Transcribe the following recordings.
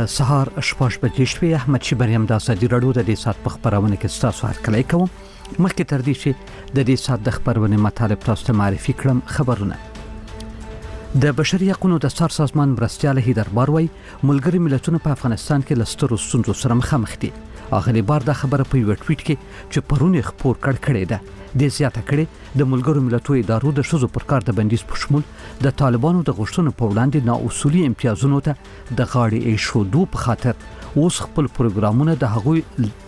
د سهار 6 بجې شوې. احمد شیبریم د ازادي راډیو د دې سات په خبرونه کې تاسو هرکلی کوم. مخکې تر دې چې د دې سات د خبرونه مطالب تاسو ته معرفي کړم. خبرونه د بشري حقوقو د څار سازمان مرستيال هیدر باروي ملګری ملتونو په افغانستان کې لسترو ستونزو سره مخامخ دي. اغلی بار د خبره په یو ټویټ کې چې پرونه خبر کړی ده د زیاته کړي د ملګرو ملتونو ادارو د شذو پر کار د بندیز په شمول د طالبانو د غوښتنو په وړاندې نااصولي امتیازونو ته د غاړې ایښودو په خاطر اوس خپل پروګرامونه د هغوی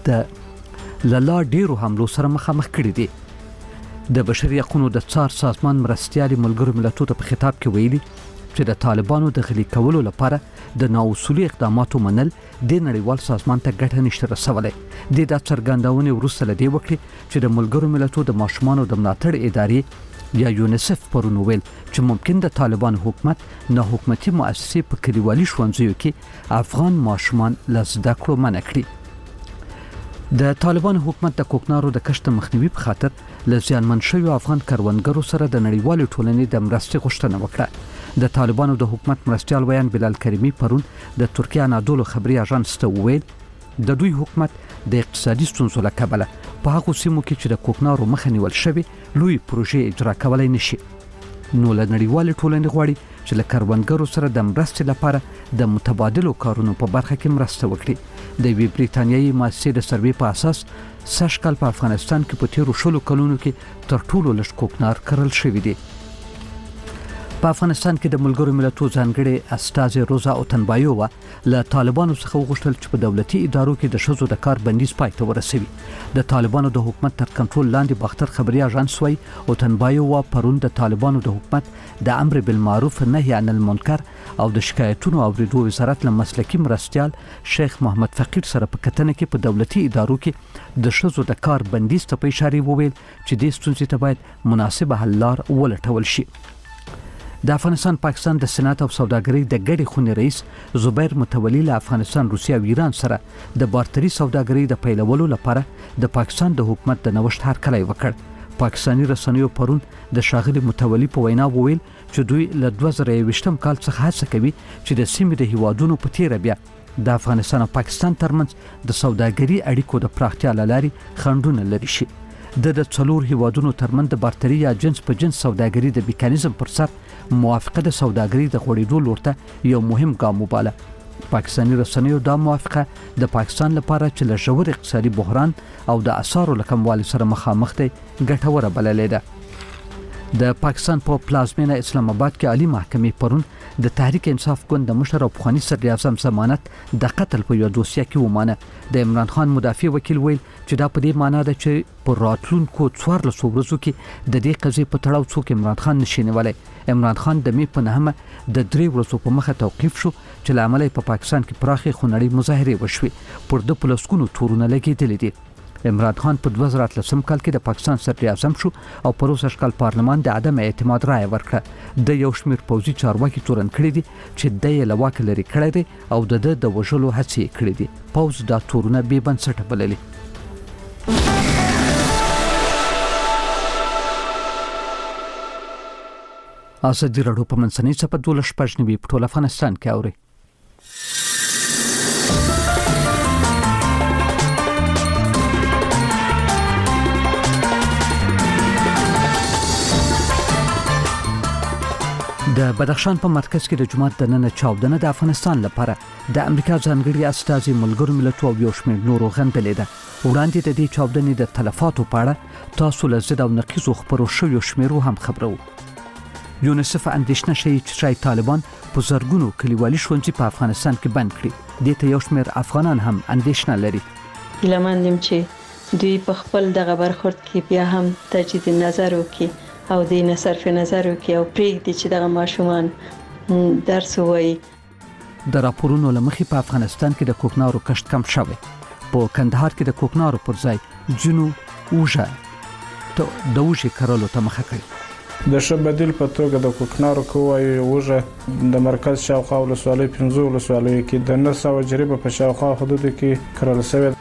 د لالا ډیرو حملو سره مخامخ کړي دي. د بشري حقوقو د څار سازمان مرستيال ملګرو ملتونو ته په خطاب کې ویلي چې د طالبانو د غلي کولو لپاره د نااصولي اقداماتو منل د نړیوال سازمان ته ګټه نشته رسولای. د څرګندونې وروسته لدی وکړي چې د ملګرو ملتونو د ماشومانو د ملاتړ ادارې یا یونیسف پرونه ویل چې ممکن د طالبان حکومت نه حکومتي مؤسسې په کلیوالي ښوونځیو کې افغان ماشومان لزده کړو منع کړي. د طالبان حکومت د کوکنارو د کشت مخنیوي په خاطر لزیانمن شوی افغان کروندګرو سره د نړیوال ټولنې د مرستې غوښتنه وکړه. د طالبانو د حکومت مرستيال ویان بلال کریمی پرون د ترکیه انادولو خبري اژانس ته ویل د دوی حکومت د اقتصادي ستونزو له کبله په هغه سیمو کې چې د کوکنارو مخه نیول شوی لوی پروژې اجرا کولای نشي. نو له نړیوال ټولنې غواړي چې له کروندګرو سره د مرستې لپاره د متبادلو کارونو په برخه کې مرسته وکړي. د وی بریتانیایي مؤسسې د سروې په اساس سږکال په افغانستان کې په تیرو شلو کلونو کې تر ټولو لږ کوکنار کرل شوی دی. په افغانستان کې د ملګرو ملتونو ځانګړي استازي روزا اوتنبایووا له طالبانو څخه وغوښتل چې په دولتي ادارو کې د شذو د کار بندیز پای ته ورسوي. د طالبانو د حکومت تر کنټرول لاندې باختر خبري اژانس وایي اوتنبایووا پرون د طالبانو د حکومت د امر بالمعروف نهي عن المنکر او د شکایتونو اوریدو وزارت له مسلکي مرستيال شیخ محمد فقیر سره په کتنه کې په دولتي ادارو کې د شذو د کار بندیز ته په اشاره وویل چې د ستونزې ته باید مناسبه حل لار ولټول شي. د افغانستان پاکستان د صنعت او سوداګرۍ د ګډې خونې رئیس زبیر متولی له افغانستان روسیه او ایران سره د بارتري سوداګرۍ د پیلولو لپاره د پاکستان د حکومت د نوښت هرکلی وکړ. پاکستاني رسنیو پرون د شاغلي متولی په وینا وویل چې دوی له 2021 کال څخه هڅه کوي چې د سیمې د هیوادونو په تیر بیا د افغانستان او پاکستان ترمنځ د سوداګرۍ اړیکو د پراختیا لاري خنډونه لري شي. د څلور هیوادونو ترمنځ د بارتري یا جنس په جنس سوداګرۍ د میکانیزم پر سر موافقه د سوداګرۍ د غوړېدو لورته یو مهم ګام وباله. پاکستاني رسنیو دا موافقه د پاکستان لپاره چې له ژور اقتصادي بحران او د اسعارو له کموالي سره مخامخ دی ګټوره بللې ده. د پاکستان په پلازمینه اسلام آباد کې عالی محکمې پرون د تحریک انصاف ګوند د مشر او پخوانی صدر اعظم ضمانت د قتل په یو دوسیه کې ومانه. د عمران خان مدافع وکیل ویل چې دا په دې معنی ده چې په راتلونکو 14 ورځو کې د دې قضیې په تړاو څوک عمران خان نشي نیولای. عمران خان د می په نهمه د 3 ورځو په مخه توقيف شو چې لامل په پاکستان کې پراخي خونړۍ مظاهره وشوي. پر د پلسکونو تورونه لګیدل دي. عمران خان په 2013 کال کې د پاکستان صدر اعظم شو او په روسي کال پارلمان د عدم اعتماد رائے ورکړه. د یو شمیر پوځي چارواکي تورن کړی دي چې د یې لواک لري کړی دي او د وژلو هڅې کړې دي. پوځ دا تورونه بې بنسټه بللي. ازادي راډیو په منځنۍ صفحه 12 په ټول افغانستان کې اوري. د بدخشان په مرکز کې د جمعه د نن چاودنه د افغانستان لپاره د امریکا ځانګړي استازي ملګرو ملتونو او یو شمېر نورو غندلې ده. وړاندې د دې چاودنې د تلفاتو په اړه تاسو له زړه او نقیزو خبرو شویو شمیرو هم خبرو. یونیسف اندېښنه شي چې طالبان په زرګونو کلیوالي ښوونځي په افغانستان کې بند کړي. د ته یو شمېر افغانان هم اندېښنه لري. لمندم چې دوی په خپل دغه برخورد کې بیا هم تجدید نظر وکړي او د صرف نظر وکړي او پرېږدي چې دغه ماشومان درس ووایي. د راپورونو له مخې په افغانستان کې د کوکنارو کښت کم شوی. په کندهار کې د کوکنارو پر ځای جنو اوژه ته د اوژې کرلو ته مخه کړي. د ښه بدیل په توګه د کوکنارو کووایي اوژه د مرکز شاوخوا ولسوالۍ 15 ولسوالیو کې د 900 جریبه په شاوخوا حدودو کې کرل شوی.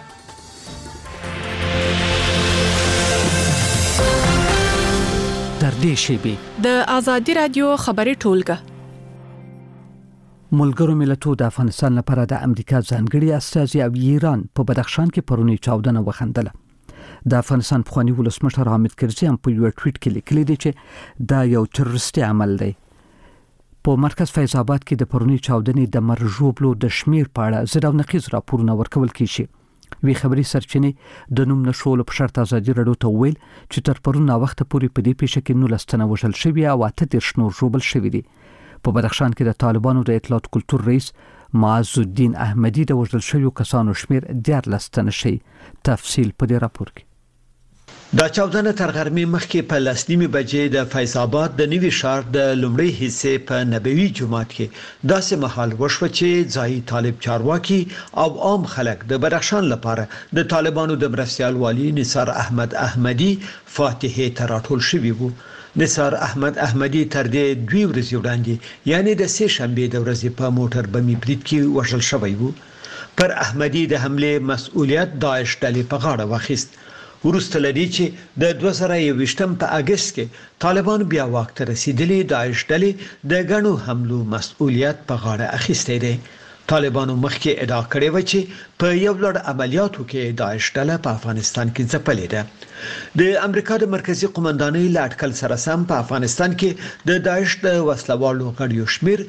د ازادي رادیو خبري ټولګه ملګرو ملتونو د افغانستان لپاره د امریکا ځانګړي استازي او ایران په بدخشان کې پرونی چاودنه وخندله. د افغانستان پخوانی ولسمشر حامد کرزي هم په یو ټویټ کې لیکلي دی چې دا یو تروریستي عمل دی. په مرکز فیض آباد کې د پرونی چاودنې د مرجوبلو د شمیر په اړه زړه او نقیز راپورونه ورکول کیږي. وی خبري سرچینې د نوم نشول په شرط ازادي رادیو ته ویل چې تر پرون وخت پورې په دې پیښه کې 19 تنه وژل شوي او 8 نور ژوبل شوي دي. په بدخشان کې د طالبانو د اطلاعات کلتور رئیس معز الدین احمدی د وژل شویو کسانو شمیر 14 تنه شي. تفصیل په دې راپور کې. دا چاودنه تر غرمې مخکې په 10:30 بجې د فیض آباد د نوي ښار د لومړي حصے په نبوي جومات کې داسې مهال وشو چې ځای طالب چارواکي او عام خلک د بدخشان لپاره د طالبانو د مرستيال والی نثار احمد احمدی فاتحه ته راټول شوی وو. نثار احمد احمدی تر دې 2 ورځې وړاندې یعنی د سه شنبه د ورځې په موټر بمي برید کې وژل شوی وو. پر احمدی د حمله مسؤلیت داعش ډلې په غاړه واخیست. ورسته لري چې د 2021 په اگست کې طالبان بیا واک ته رسیدلي داعش ډلې د غنو حملو مسؤلیت په غاړه اخیسته دي. طالبانو مخکې ادعا کړې و چې په یو لړ عملیاتو کې داعش ډله په افغانستان کې ځپلې ده. د امریکا د مرکزی قومندانۍ لاټکل سره سم په افغانستان کې د داعش د وسلوالو غړیو شمیر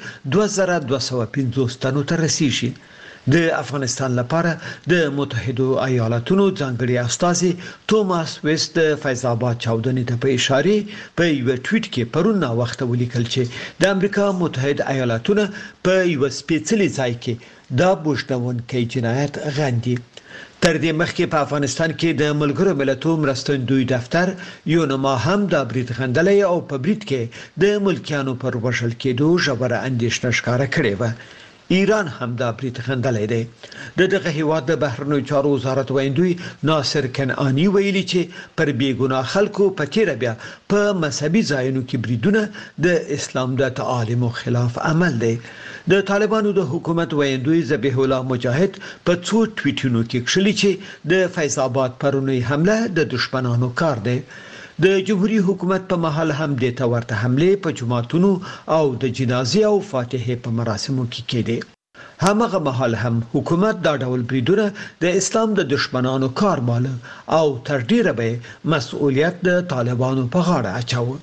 2250 تنو ته رسیدي. د افغانستان لپاره د متحده ایالاتونو ځانګړي استازي توماس ویست د فیض آباد چاودنې ته په اشاره په یو ټویټ کې پرون وخت ولیکل چې د امریکا متحده ایالاتونو په یو سپیڅلي ځای کې دا بوشتون کې جنایت غندي. تر دې مخکې په افغانستان کې د ملګرو ملتونو مرستندوی دفتر یونما هم د برید غندلې او په برید کې د ملکیانو پر وشل کېدو ژوره اندېښنه ښکاره کړې و. ایران هم دا برید غندلې ده. دغه هیواد د بهرنیو چارو وزارت ویندوی ناصر کنعانی ویلي چې پر بیګناه خلکو په تیر بیا په مذهبي ځایونو کې بریدونه د اسلام د تعالیمو خلاف عمل دی. د طالبانو د حکومت ویندوی ذبیح الله مجاهد په څو ټویټونو کې کړلي چې د فیض آباد پرونی حمله د دشمنانو کار دی. د جمهوریت حکومت په محل هم د تورته حمله په جماعتونو او د جنازې او فاتحه په مراسمو کې کېده. همغه محل هم حکومت دا ډول بریدونه د اسلام د دشمنانو کار مال او تر ډیره به مسؤلیت د طالبانو په غاړه اچاوه.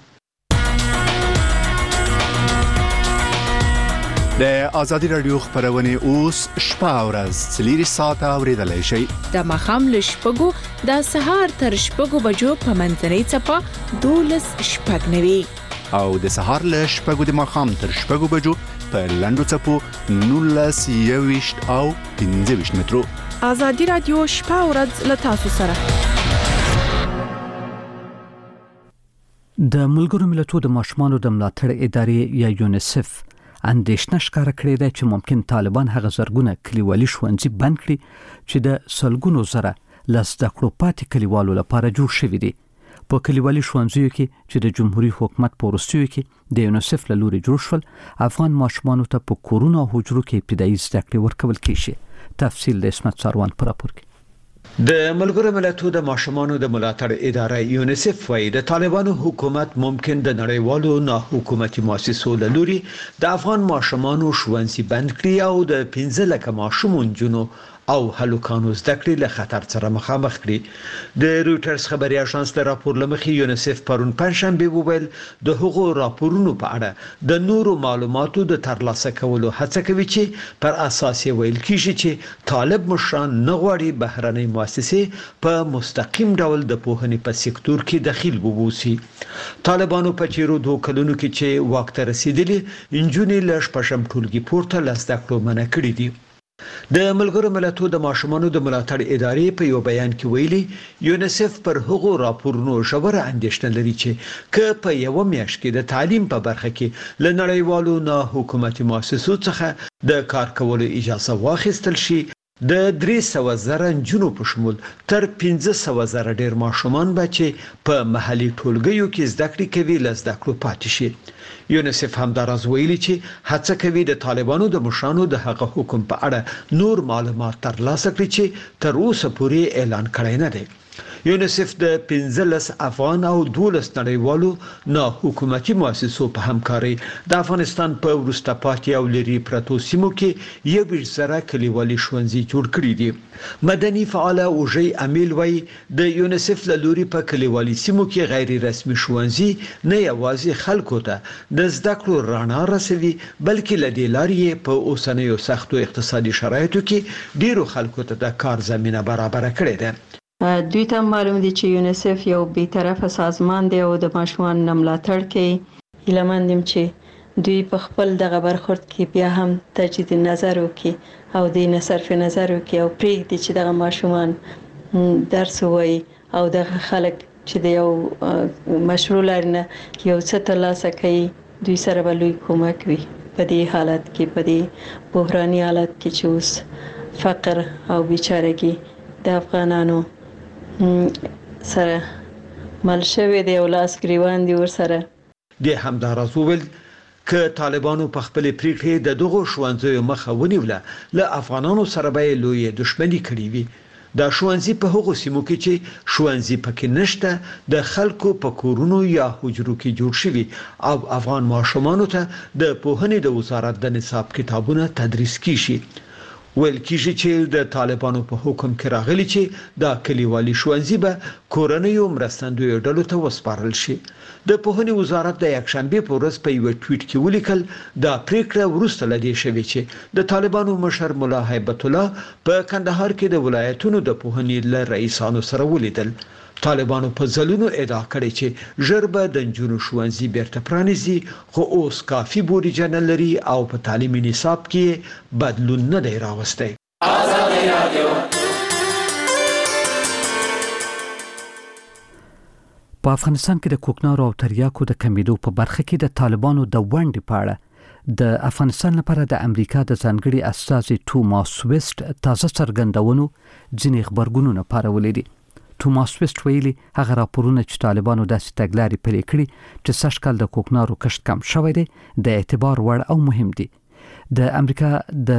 د آزادی رادیو خبرونه اوس شپه او ورځ 4 ساعته اوریدلای شئ. د مخام له شپږو د سهار تر شپږو بجو په منځنۍ چپه 12:09 او د سهار له شپږو د مخام تر شپږو بجو په لندو چپو 19:20 او 15 مترو. آزادی رادیو شپه او ورځ له تاسو سره. د ملګرو ملتونو د ماشومانو د ملاتړ ادارې یا یونیسف اندېښنه ښکاره کړې ده چې ممکن طالبان هغه زرګونه کلیوالي ښوونځي بند کړي چې د سلګونو زره لزده کړو پاتې کلیوالو لپاره جوړ شوي دي. په کلیوالي ښوونځیو کې چې د جمهوریت حکومت په وروستیو کې د یونیسف له لوري جوړ شول، افغان ماشومانو ته په کورونو او حجرو کې ابتدایي زده کړې ورکول کیږي. تفصیل د اسمت ساروان پر راپور کې. د ملګرو ملتونو د ماشومانو د ملاتړ ادارې یونیسف وايي د طالبانو حکومت ممکن د نړیوالو نه حکومتي مؤسسو له لوري د افغان ماشومانو ښوونځي بند کړي او د 15 لک ماشومون جنو او هلوکانو زده کړې له خطر سره مخامخ کړي. د رويټرز خبري اژانس د راپور لمخې یونیسف پرون پنځشنبه وویل د هغو راپورونو په اړه د نورو معلوماتو د ترلاسه کولو هڅه کوي چې پر اساس ویل کیږي چې طالب مشران نه غواړي بهرنۍ مؤسسې په مستقیم ډول د پوهنې په سکتور کې دخیل وبوسي. طالبانو په چیرو 2 کلونو کې چې وخت رسیدلی انجونې له شپږم ټولګي پورته لزده کړو منع کړې دي. د ملګرو ملتونو د ماشومانو د ملاتړ ادارې په یو بیان کې ویلي یونیسف پر هغو راپورونو ژوره اندېښنه لري چې که په یو میاشت کې د تعلیم په برخه کې له نړیوالو نه حکومتي مؤسسو څخه د کار کولو اجازه واخیستل شي، د 300,000 جنو په شمول تر 15,000 ډیر ماشومان به چې په محلي ټولګیو کې زده کړې کوي لزده کړو پاتې شي. یونیسف هم دا راز ویلي چې هڅه کوي د طالبانو د مشرانو د حق حکم په اړه نور معلومات ترلاسه کړي چې تر اوسه پورې اعلان کړی نه دی. یونیسف د 15 افغان او 12 نړیوالو نه حکومتي مؤسسو په همکاري د افغانستان په وروسته پاتې او لري پرتو سیمو کې یو بشره کلیوالي ښوونځي جوړ کړي دي. مدني فعال اوجي امیل وای د یونیسف له لوري په کلیوالي سیمو کې غیر رسمي ښوونځي نه یوازې خلکو ته د زده کړو رڼا رسوي بلکې له دې لارې په اوسنیو سختو اقتصادي شرایطو کې ډیرو خلکو ته د کار زمينه برابر کړې ده. دوی ته معلوم دي چې یونیسف یو بی‌طرفه سازمان دی او د ماشومان ملاتړ کوي. هیله مندم چې دوی په خپل دغه برخورد کې بیا هم تجدید نظر وکړي او د صرف نظر وکړي او پرېږدي چې دغه ماشومان درس وایي او دغه خلک چې د یو مشروع لرنه یو څه ترلاسه کوي دوی سره به لوی کومک وي په دې حالت کې په دې بحراني حالت کې چې اوس فقر او بیچارهګي د افغانانو سره مل شوی دی او لاس گریوان دی ورسره. د همدارس وویل ک طالبانو په خپل پریکړې د دغه ښوونځیو مخه ونیوله له افغانانو سره به لوی دښمنی کړې وي. دا ښوونځي په هغو سیمو کې چې ښوونځي پکې نشته د خلکو په کورونو یا حجرو کې جوړ شوي او افغان ماشومانو ته د پوهنې د وزارت د نصاب کتابونه تدریس کیږي. ویل کیږي چې د طالبانو په حکم کې راغلي چې دا کلیوالي ښوونځي به کورنیو مرستندویو ډلو ته وسپارل شي. د پوهنې وزارت د یکشنبه په ورځ په یو ټویټ کې ولیکل دا پریکړه وروسته لدی شوې چې د طالبانو مشر مولا هیبت الله په کندهار کې د ولایتونو د پوهنې له رئیسانو سره ولیدل. طالبانو په ځلونو ادعا کړې چې ژربه د نجونو ښوونځي بیرته پرانیزي خو اوس کافي بودیجه نه لري او په تعلیمي نصاب کې بدلون نه دی راوستی. په افغانستان کې د کوکنارو او تریاکو د کمیدو په برخه کې د طالبانو د ونډې په اړه د افغانستان لپاره د امریکا د ځانګړي استازي توماس ویسټ تازه څرګندونو ځینې خبرګونونه پارولې دي. توماس ویسټ ویلي هغه راپورونه چې طالبانو داسې تګلارې پلي کړې چې سږکال د کوکنارو کښت کم شوی دی د اعتبار وړ او مهم دي. د امریکا د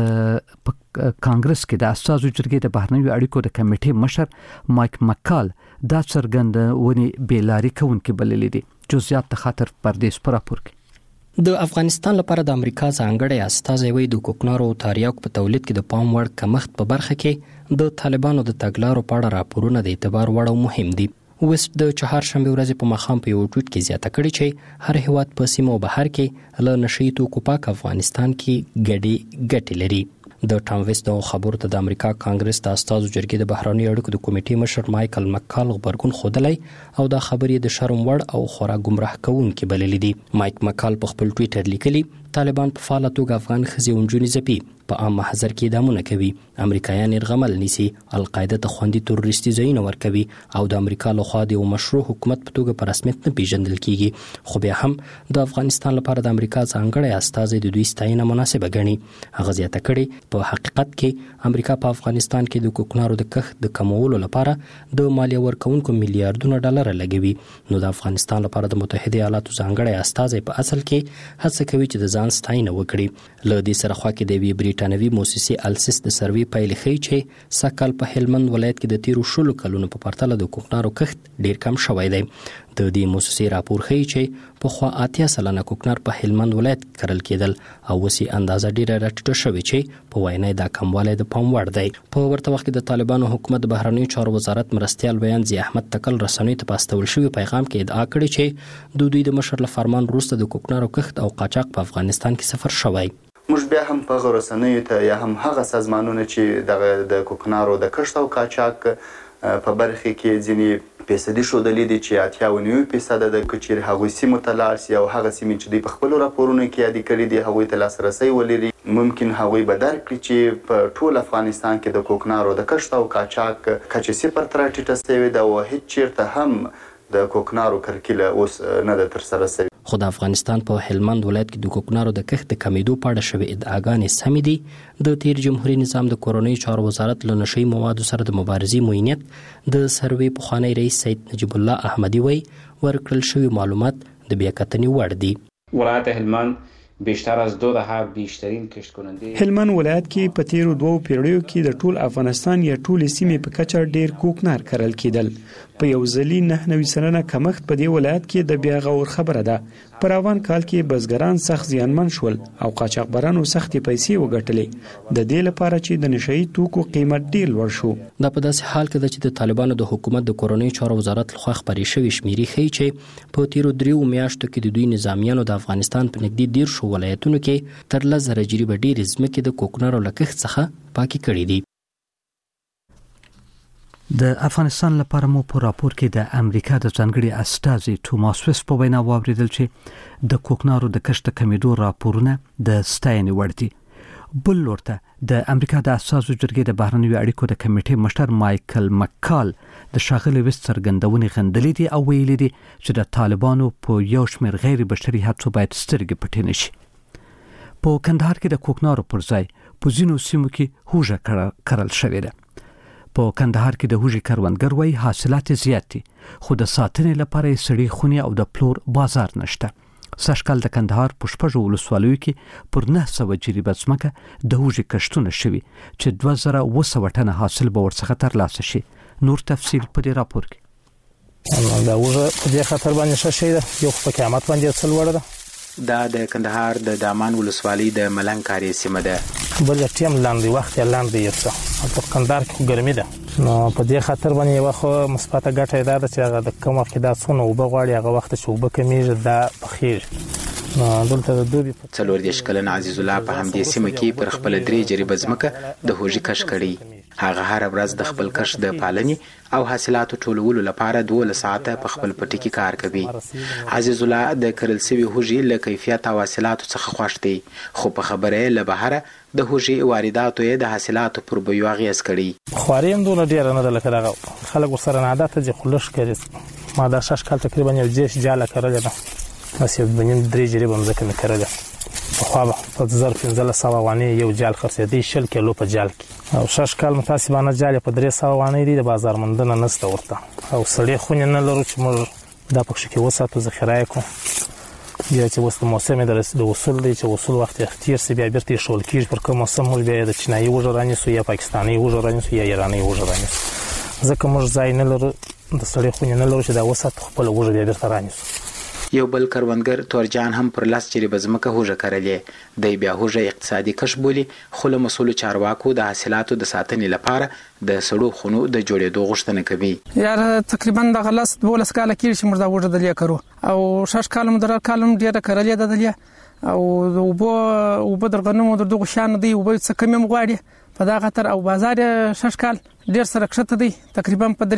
کانګرس کې د استازو جرګې د بهرنیو اړیکو د کمیټې مشر مایک مکال دا څرګندونې بیلاري کوونکې بللې دي. جزئیات د خاطر پردیس پر راپور کې د افغانستان لپاره د امریکا ځانګړی استازی وی د کوکنارو او تریاکو په تولید کې د پام وړ کمښت په برخه کې د طالبانو د تګلارو په اړه راپورونه د اعتبار وړ او مهم دي. ویسټ د چهارشنبه ورځې په مخام په یو ټویټ کې زیاته کړې چې هر هیواد په سیمه او بهر کې له نشئی توکو پاک افغانستان کې ګټې لري. د ټام ویسټ د خبرو ته د امریکا کانګرس د استازو جرګې د بهرنیو اړیکو د کمیټې مشر مایکل مکال خبرګون خودلای او د خبرې د شرم وړ او خورا گمراه کوونکې بللې دي. مایک مکال په خپل ټویټر لیکلي طالبان په فعاله توګه افغان ښځې او نجونې ځپي په عام محضر کې اعدامونه کوي، امریکایان یرغمل نیسي، القاعده ته خوندي تروریستي ځایونه ورکوي او د امریکا لخوا د یو مشروع حکومت په توګه په رسمیت نه پیژندل کیږي. خو بیا هم د افغانستان لپاره د امریکا ځانګړی استازی د دوی ستاینه مناسبه ګڼي. هغه زیاته کړې په حقیقت کې امریکا په افغانستان کې د کوکنارو د کښت د کمولو لپاره د مالیه ورکوونکو میلیارډونه ډالر لګوي. نو د افغانستان لپاره د متحده ایالاتو ځانګړی استازی په اصل کې هڅه کوي چې د ځان ستاینه وکړي. له دې سره خوا کې د برېټانوي موسسې السیس د سروې پایلې ښیي چې سږکال په هلمند ولایت کې د تیرو 16 کلونو په پرتله د کوکنارو کښت ډیر کم شوی دی. د دې موسسې راپور ښیي چې پخوا 80% کوکنار په هلمند ولایت کې کرل کېدل او اوس یې اندازه ډیره راټیټه شوې چې په وینا دا کموالی د پام وړ دی. په ورته وخت کې د طالبانو حکومت د بهرنیو چارو وزارت مرستیال بیان ضیاء احمد تکل رسنیو ته په استول شوي پیغام کې ادعا کړې چې د دوی د مشر له فرمان وروسته د کوکنارو کښت او قاچاق په افغانستان کې صفر شوی. موږ بیا هم په رسنیو ته یا هم هغه سازمانونه چې د کوکنارو د کښت او قاچاق په برخه کې ځینې فیصدي ښودلي دي چې 89% د کچیر هغوی سیمو ته لاړ سي او هغه سیمې چې دوی په خپلو راپورونو کې یادې کړي دي هغوی ته لاسرسی ولري. ممکن هغوی به درک کړي چې په ټول افغانستان کې د کوکنارو د کښت او قاچاق کچې 0 ته راټیټه سوې ده او هیڅ چیرته هم د کوکنارو کرکیله اوس نه ده ترسره سوې. خو د افغانستان په هلمند ولایت کې د کوکنارو د کښت د کمیدو په اړه شوې ادعاګانې سمې دي. د تیر جمهوریت نظام د کورنیو چارو وزارت له نشئی موادو سره د مبارزې معینیت د سروې پخوانی رئیس سید نجیب الله احمدي وی ورکړل شوي معلومات د بیاکتنې وړ دي. ولایت هلمند بیشتر از 2 دهه بیشترین کشت کننده. هلمند ولایت کې په تیرو 2 پیړیو کې د ټول افغانستان یا ټول سیمې په کچه ډیر کوکنار کرل کېدل. په یو ځلي 99 سلنه کمښت په دې ولایت کې د بیا غور خبره ده. په روان کال کې بزګران سخت زیانمن شول او قاچاقبرانو سختې پیسې وګټلې د دې لپاره چې د نشئی توکو قیمت ډیر لوړ شو. دا په داسې حال کې ده چې د طالبانو د حکومت د کورنۍ چارو وزارت لخوا خبرې شوې شمیرې ښیي چې په تیرو 3 میاشتو کې د دوی نظامیانو د افغانستان په نږدې 10 ولایتونو کې تر 10,000 جریبه ډېرې ځمکې د کوکنارو له کښت څخه پاکې کړې دي. د افغانستان لپاره مو په راپور کې د امریکا د ځانګړي استازي توماس ویس په وینا واوریدل چې د کوکنارو د کښت کمیدو راپورونه د ستاینې وړ دي. بل لورته د امریکا د اساسو جرګې د بهرنیو اړیکو د کمیټې مشر مایکل مکال د شاغلي ویس څرګندونې غندلې دي او ویلي دي چې د طالبانو په یو شمېر غیر بشري هڅو باید سترګې پټې نشي. په کندهار کې د کوکنارو پر ځای په ځینو سیمو کې هوږه کرل شوې ده. په کندهار کې د هوږې کروندګر وايي حاصلات زیات دي خو د ساتنې لپاره سړې خونې او د پلور بازار نشته. سږکال د کندهار په 6 ولسوالیو کې پر 900 جریبه ځمکه د هوږې کښتونه شوي چې 2200 ټنه حاصل به ورڅخه ترلاسه شي. نور تفصیل په دې راپور کې. دا هوږه په دې خاطر باندې ښه شي ده یو په قیمت باندې څل وړه ده. دا د کندهار د دامان ولسوالۍ د ملنګ کاري سیمه ده. بل ټیم لاندې وخت لاندې یو څه په کندهار کې ګرمي ده نو په دې خاطر باندې یو خو مثبته ګټه ده چې هغه د کوم وخت دا څونه وب غواړي هغه وخت چې وب کمیږي دا بخیر. دلته د دوبي 40 کلن عزیز الله په همدې سیمه کې پر خپل 3 جریبه ځمکه د هوږې کښت کړي. هغه هر ورځ د خپل کښت د پالنې او حاصلاتو ټولولو لپاره 12 ساعته په خپل پټي کې کار کوي. عزیز الله د کرل سوي هوږې له کیفیت او حاصلاتو څخه خوښ دی خو په خبره له بهره د هوږې وارداتو یې د حاصلاتو پر بیو اغیز کړي. خواري هم دونه ډیر نه ده لکه دغه خلک ورسره نه عادت دي خلش کوي. ما دا 6 کال تقریبا یو جیش جاله کړل ده بس یو بنیم 3 جریبه مزکه مې کړل. خو په 1500 وانه یو جال خرڅېدی 10 کیلو په جال کې او 6 کال متاسبانه جال په 300 وانه دی د بازار مندنه نسته ورته او سړی خو نه لرو چې موږ دا پکښ کې وساتو ذخیره کو یا چې وسط موسم د وصول دی چې وصول وخت اختیار سی بیا بیرته شول کیږي پر کوم موسم مو بیا د چینایي وژه رانیسو یا پاکستاني وژه رانیسو یا ایراني وژه رانیسو ځکه موږ ځای نه لرو د سړی خو نه لرو چې دا وسات خپل وژه بیا بیرته رانیسو. یو بل کروندګر تورجان هم پر لاس جریبه ځمکه هوږه کرلې. دی بیا هوږه اقتصادي کښت بولي خو له مسؤلو چارواکو د حاصلاتو د ساتنې لپاره د سړو خونو د جوړېدو غوښتنه کوي. یار تقریبا د غلاس 12 کال کې چې موږ دا وژه دلیا کړو او 6 کال مدر کالم ډیره کرلې د دلیا او وبو درغنمو د دغه شان دی وبو څه کم مغواړي په دا خاطر او بازار 6 کال ډیر سره کښته دی تقریبا په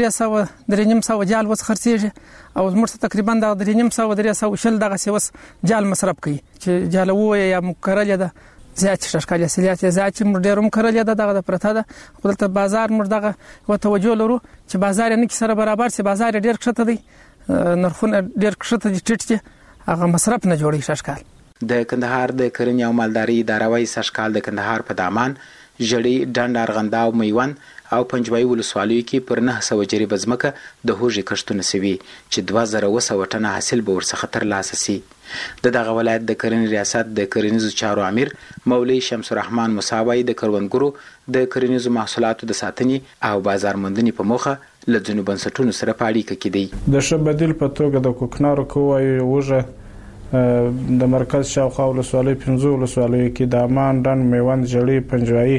300 جال وس خرڅېږي او موږ تقریبا د 300 شل دغه سوس جال مصرف کوي چې جال وو یا مکرل ده زیات 6 کال سلیات زیات موږ ډیرم کرل ده دغه پرته ده خپل بازار موږ دغه و توجه لرو چې بازار نه سره برابر سي بازار ډیر کښته دی نرخونه ډیر کښته دي ټیټ دي هغه مصرف نه جوړي 6 کال. د کندهار د کرنې او مالداري اداره وايي 6 کال د کندهار په دامان جړی ډنډ ارغنده او میوند او پنجوای ولسوالیو کې پر 900 جریبه ځمکه د هوږې کښتونه سوي چې 2200 ټنه حاصل به ورڅخه ترلاسه سي. دغه ولایت د کرنې ریاست د کرنیزو چارو امیر مولوی شمس الرحمن موسی وايي د کروندګرو د کرنیزو محصولاتو د ساتنې او بازار موندنې په موخه له ځینو بنسټونو سره په اړیکه کې دی. د ښه بدیل په توګه د کوکنارو کوی هوږه د مرکز شاوخوا ولسوالۍ 15 ولسوالیو کې د امان ډنډ میوند جړی پنجوایي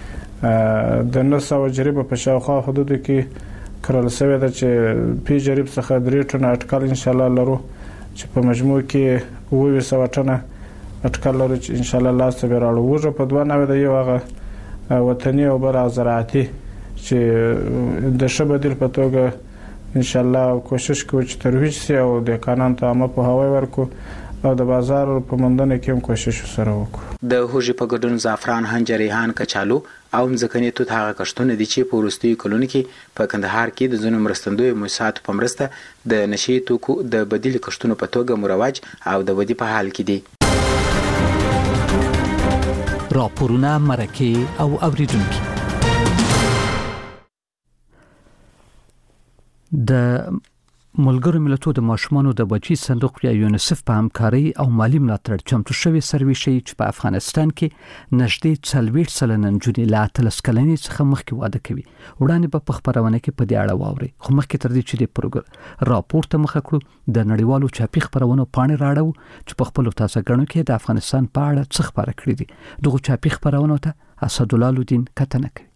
د 900 جریبه په شاوخوا حدودو کې کرل شوی ده چې پی جریب څخه 3 ټنه اټکل ان شاء الله لرو چې په مجموع کې 200 ټنه اټکل لرو چې ان شاء الله لاس ته راړو. وژه په 92 د یو هغه وطني او بل زراعتي چې د ښه بدیل په توګه ان شاء الله کوشش کوو چې ترویج شي او د قانون ته عامه په هوای ورکو او د بازار په موندنه کې هم کوشش سره وکړو. د هوږې په ګډون زعفران هنجر ریحان کچالو او ځمکني توت هغه کښتونه دي چې په وروستیو کلونو کې په کندهار کې د ځینو مرستندویو مؤسساتو په مرسته د نشي توکو د بدیل کښتونو په توګه مروج او د ودی په حال کې دي. راپورونه مرکه او اوریدونکو د ملګرو ملتونو د ماشومانو د بچي صندوق یا یونیسف په همکاري او مالی ملاتړ چمتو شوی سروې شي چې په افغانستان کې نږدې 40% نجونې لا 13 کلنې څخه مخکې واده کوي. وړاندې په خبرونه کې په دې اړه واوري. خو مخکې تر دې چې د پروګرام راپور ته مخه کړو د نړیوالو چاپی خبرونو پاڼې راړو چې په خپل تاسو غنو کې د افغانستان په اړه څه خبره کړې دي. دغه چاپی خبرونه ته اسدالله الدین کتنه کوي.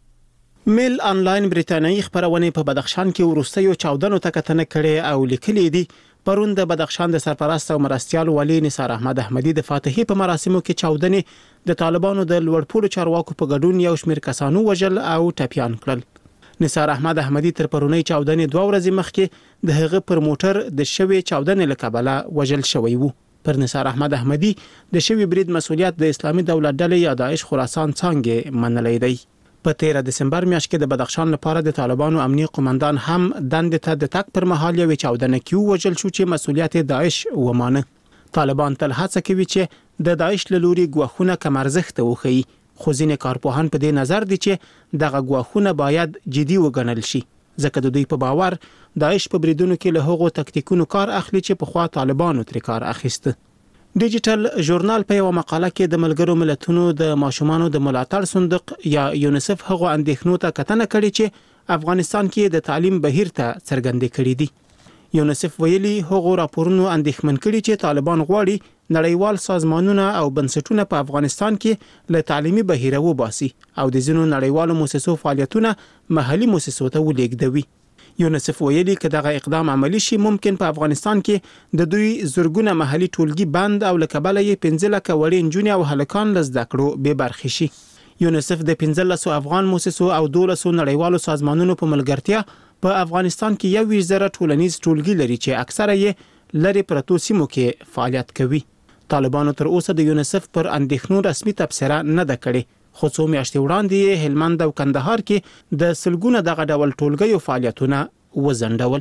میل آنلاین بریتانیایی خبرونه په بدخشان کې ورستیو چاودنو ته کتنه کړي او لیکلي دي. پرون د بدخشان د سرپرست او مرستيال والي نثار احمد احمدي د فاتحي په مراسمو کې چاودنې د طالبانو د لوړپوړو چارواکو په ګډون یو شمېر کسانو وژل او ټپيان کړل. نثار احمد احمدي تر پرونی چاودنې 2 ورځې مخکې د هغه پر موټر د شوی چاودنې لکبله وژل شوی وو. پر نثار احمد احمدي د شوی برید مسولیت د اسلامي دولت ډلې یا داعش خراسان څنګه منلې دی. په 13 دسمبر میاشت کې د بدخشان لپاره د طالبانو امنیي قومندان هم دند ته د تک پر مهال یو چاودنه کیو وجل شو چې مسولیت داعش ومانه. طالبان تل هڅه کوي چې د داعش له لوري ګواښونه کم ارزښت وخی، خو ځینې کارپوهان په دې نظر دي چې دغه ګواښونه باید جدي وګڼل شي، ځکه د دوی په باور داعش په بریدونو کې له هغو تکتیکونو کار اخلي چې په خوا طالبانو تر کار اخیسته. ډیجیټل ژورنال په یو مقاله کې د ملګرو ملتونو د ماشومانو د ملاتړ صندوق یا یونیسف هغو اندېښنو ته کتنه کړې چې افغانستان کې د تعلیم بهیر ته څرګندې کړې دي. یونیسف ویلي هغو راپورونو اندېښمن کړي چې طالبان غواړي نړیوال سازمانونه او بنسټونه په افغانستان کې له تعلیمي بهیر وباسي او د ځینو نړیوالو مؤسسو فعالیتونه محلي مؤسسو ته ولېږدوي. یونیسف ویلي چې دغه اقدام عملی شي ممکن په افغانستان کې د دوی زورګونه محلي ټولګي بند او لکبله یې 15 لک وړي نجونې او هلکان لزده کړو به برخې شي. یونیسف د 15 افغان مؤسسو او 12 نړیوالو سازمانونو په ملګرتیا په افغانستان کې 1,000 ټولنیز ټولګي لري چې اکثره یې لری پرتو سیمو کې فعالیت کوي. طالبانو تر اوسه د یونیسف پر اندېښنو رسمي تبصره نه ده کړې، خو څو میاشتې وړاندې هلمند او کندهار کې د سلګونه دغه ډول ټولګیو فعالیتونه وزندول.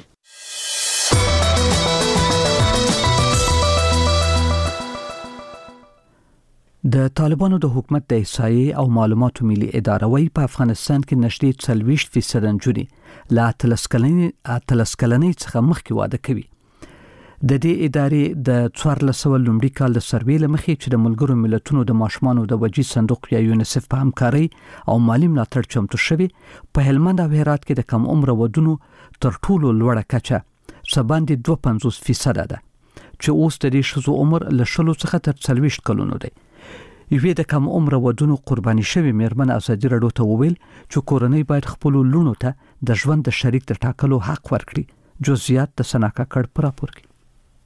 د طالبانو د حکومت د احصایې او معلوماتو ملي اداره وی په افغانستان کې نږدې 40% نجونې لا 13 کلنې څخه مخکې واده کوي. د دې ادارې د 1400 لومړي کال د سروې لمخې چې د ملګرو ملتونو د ماشومانو د بچي صندوق یا یونیسف په همکاري او مالی ملاتړ چمتو شوی په هلمند او هرات کې د کم عمر ودونو تر ټولو لوړه کچه سباندې 2.50% ده چې اوس د دې شذو عمر له 10 څخه تر 40 کلونو دی. یوه د کم عمر ودونو قرباني شوی مېرمن ازادي راډیو ته وویل چې کورنۍ باید خپل لونو ته د ژوند د شریک د ټاکلو حق ورکړي. جزئیات د سناکا کډ پر راپور کې.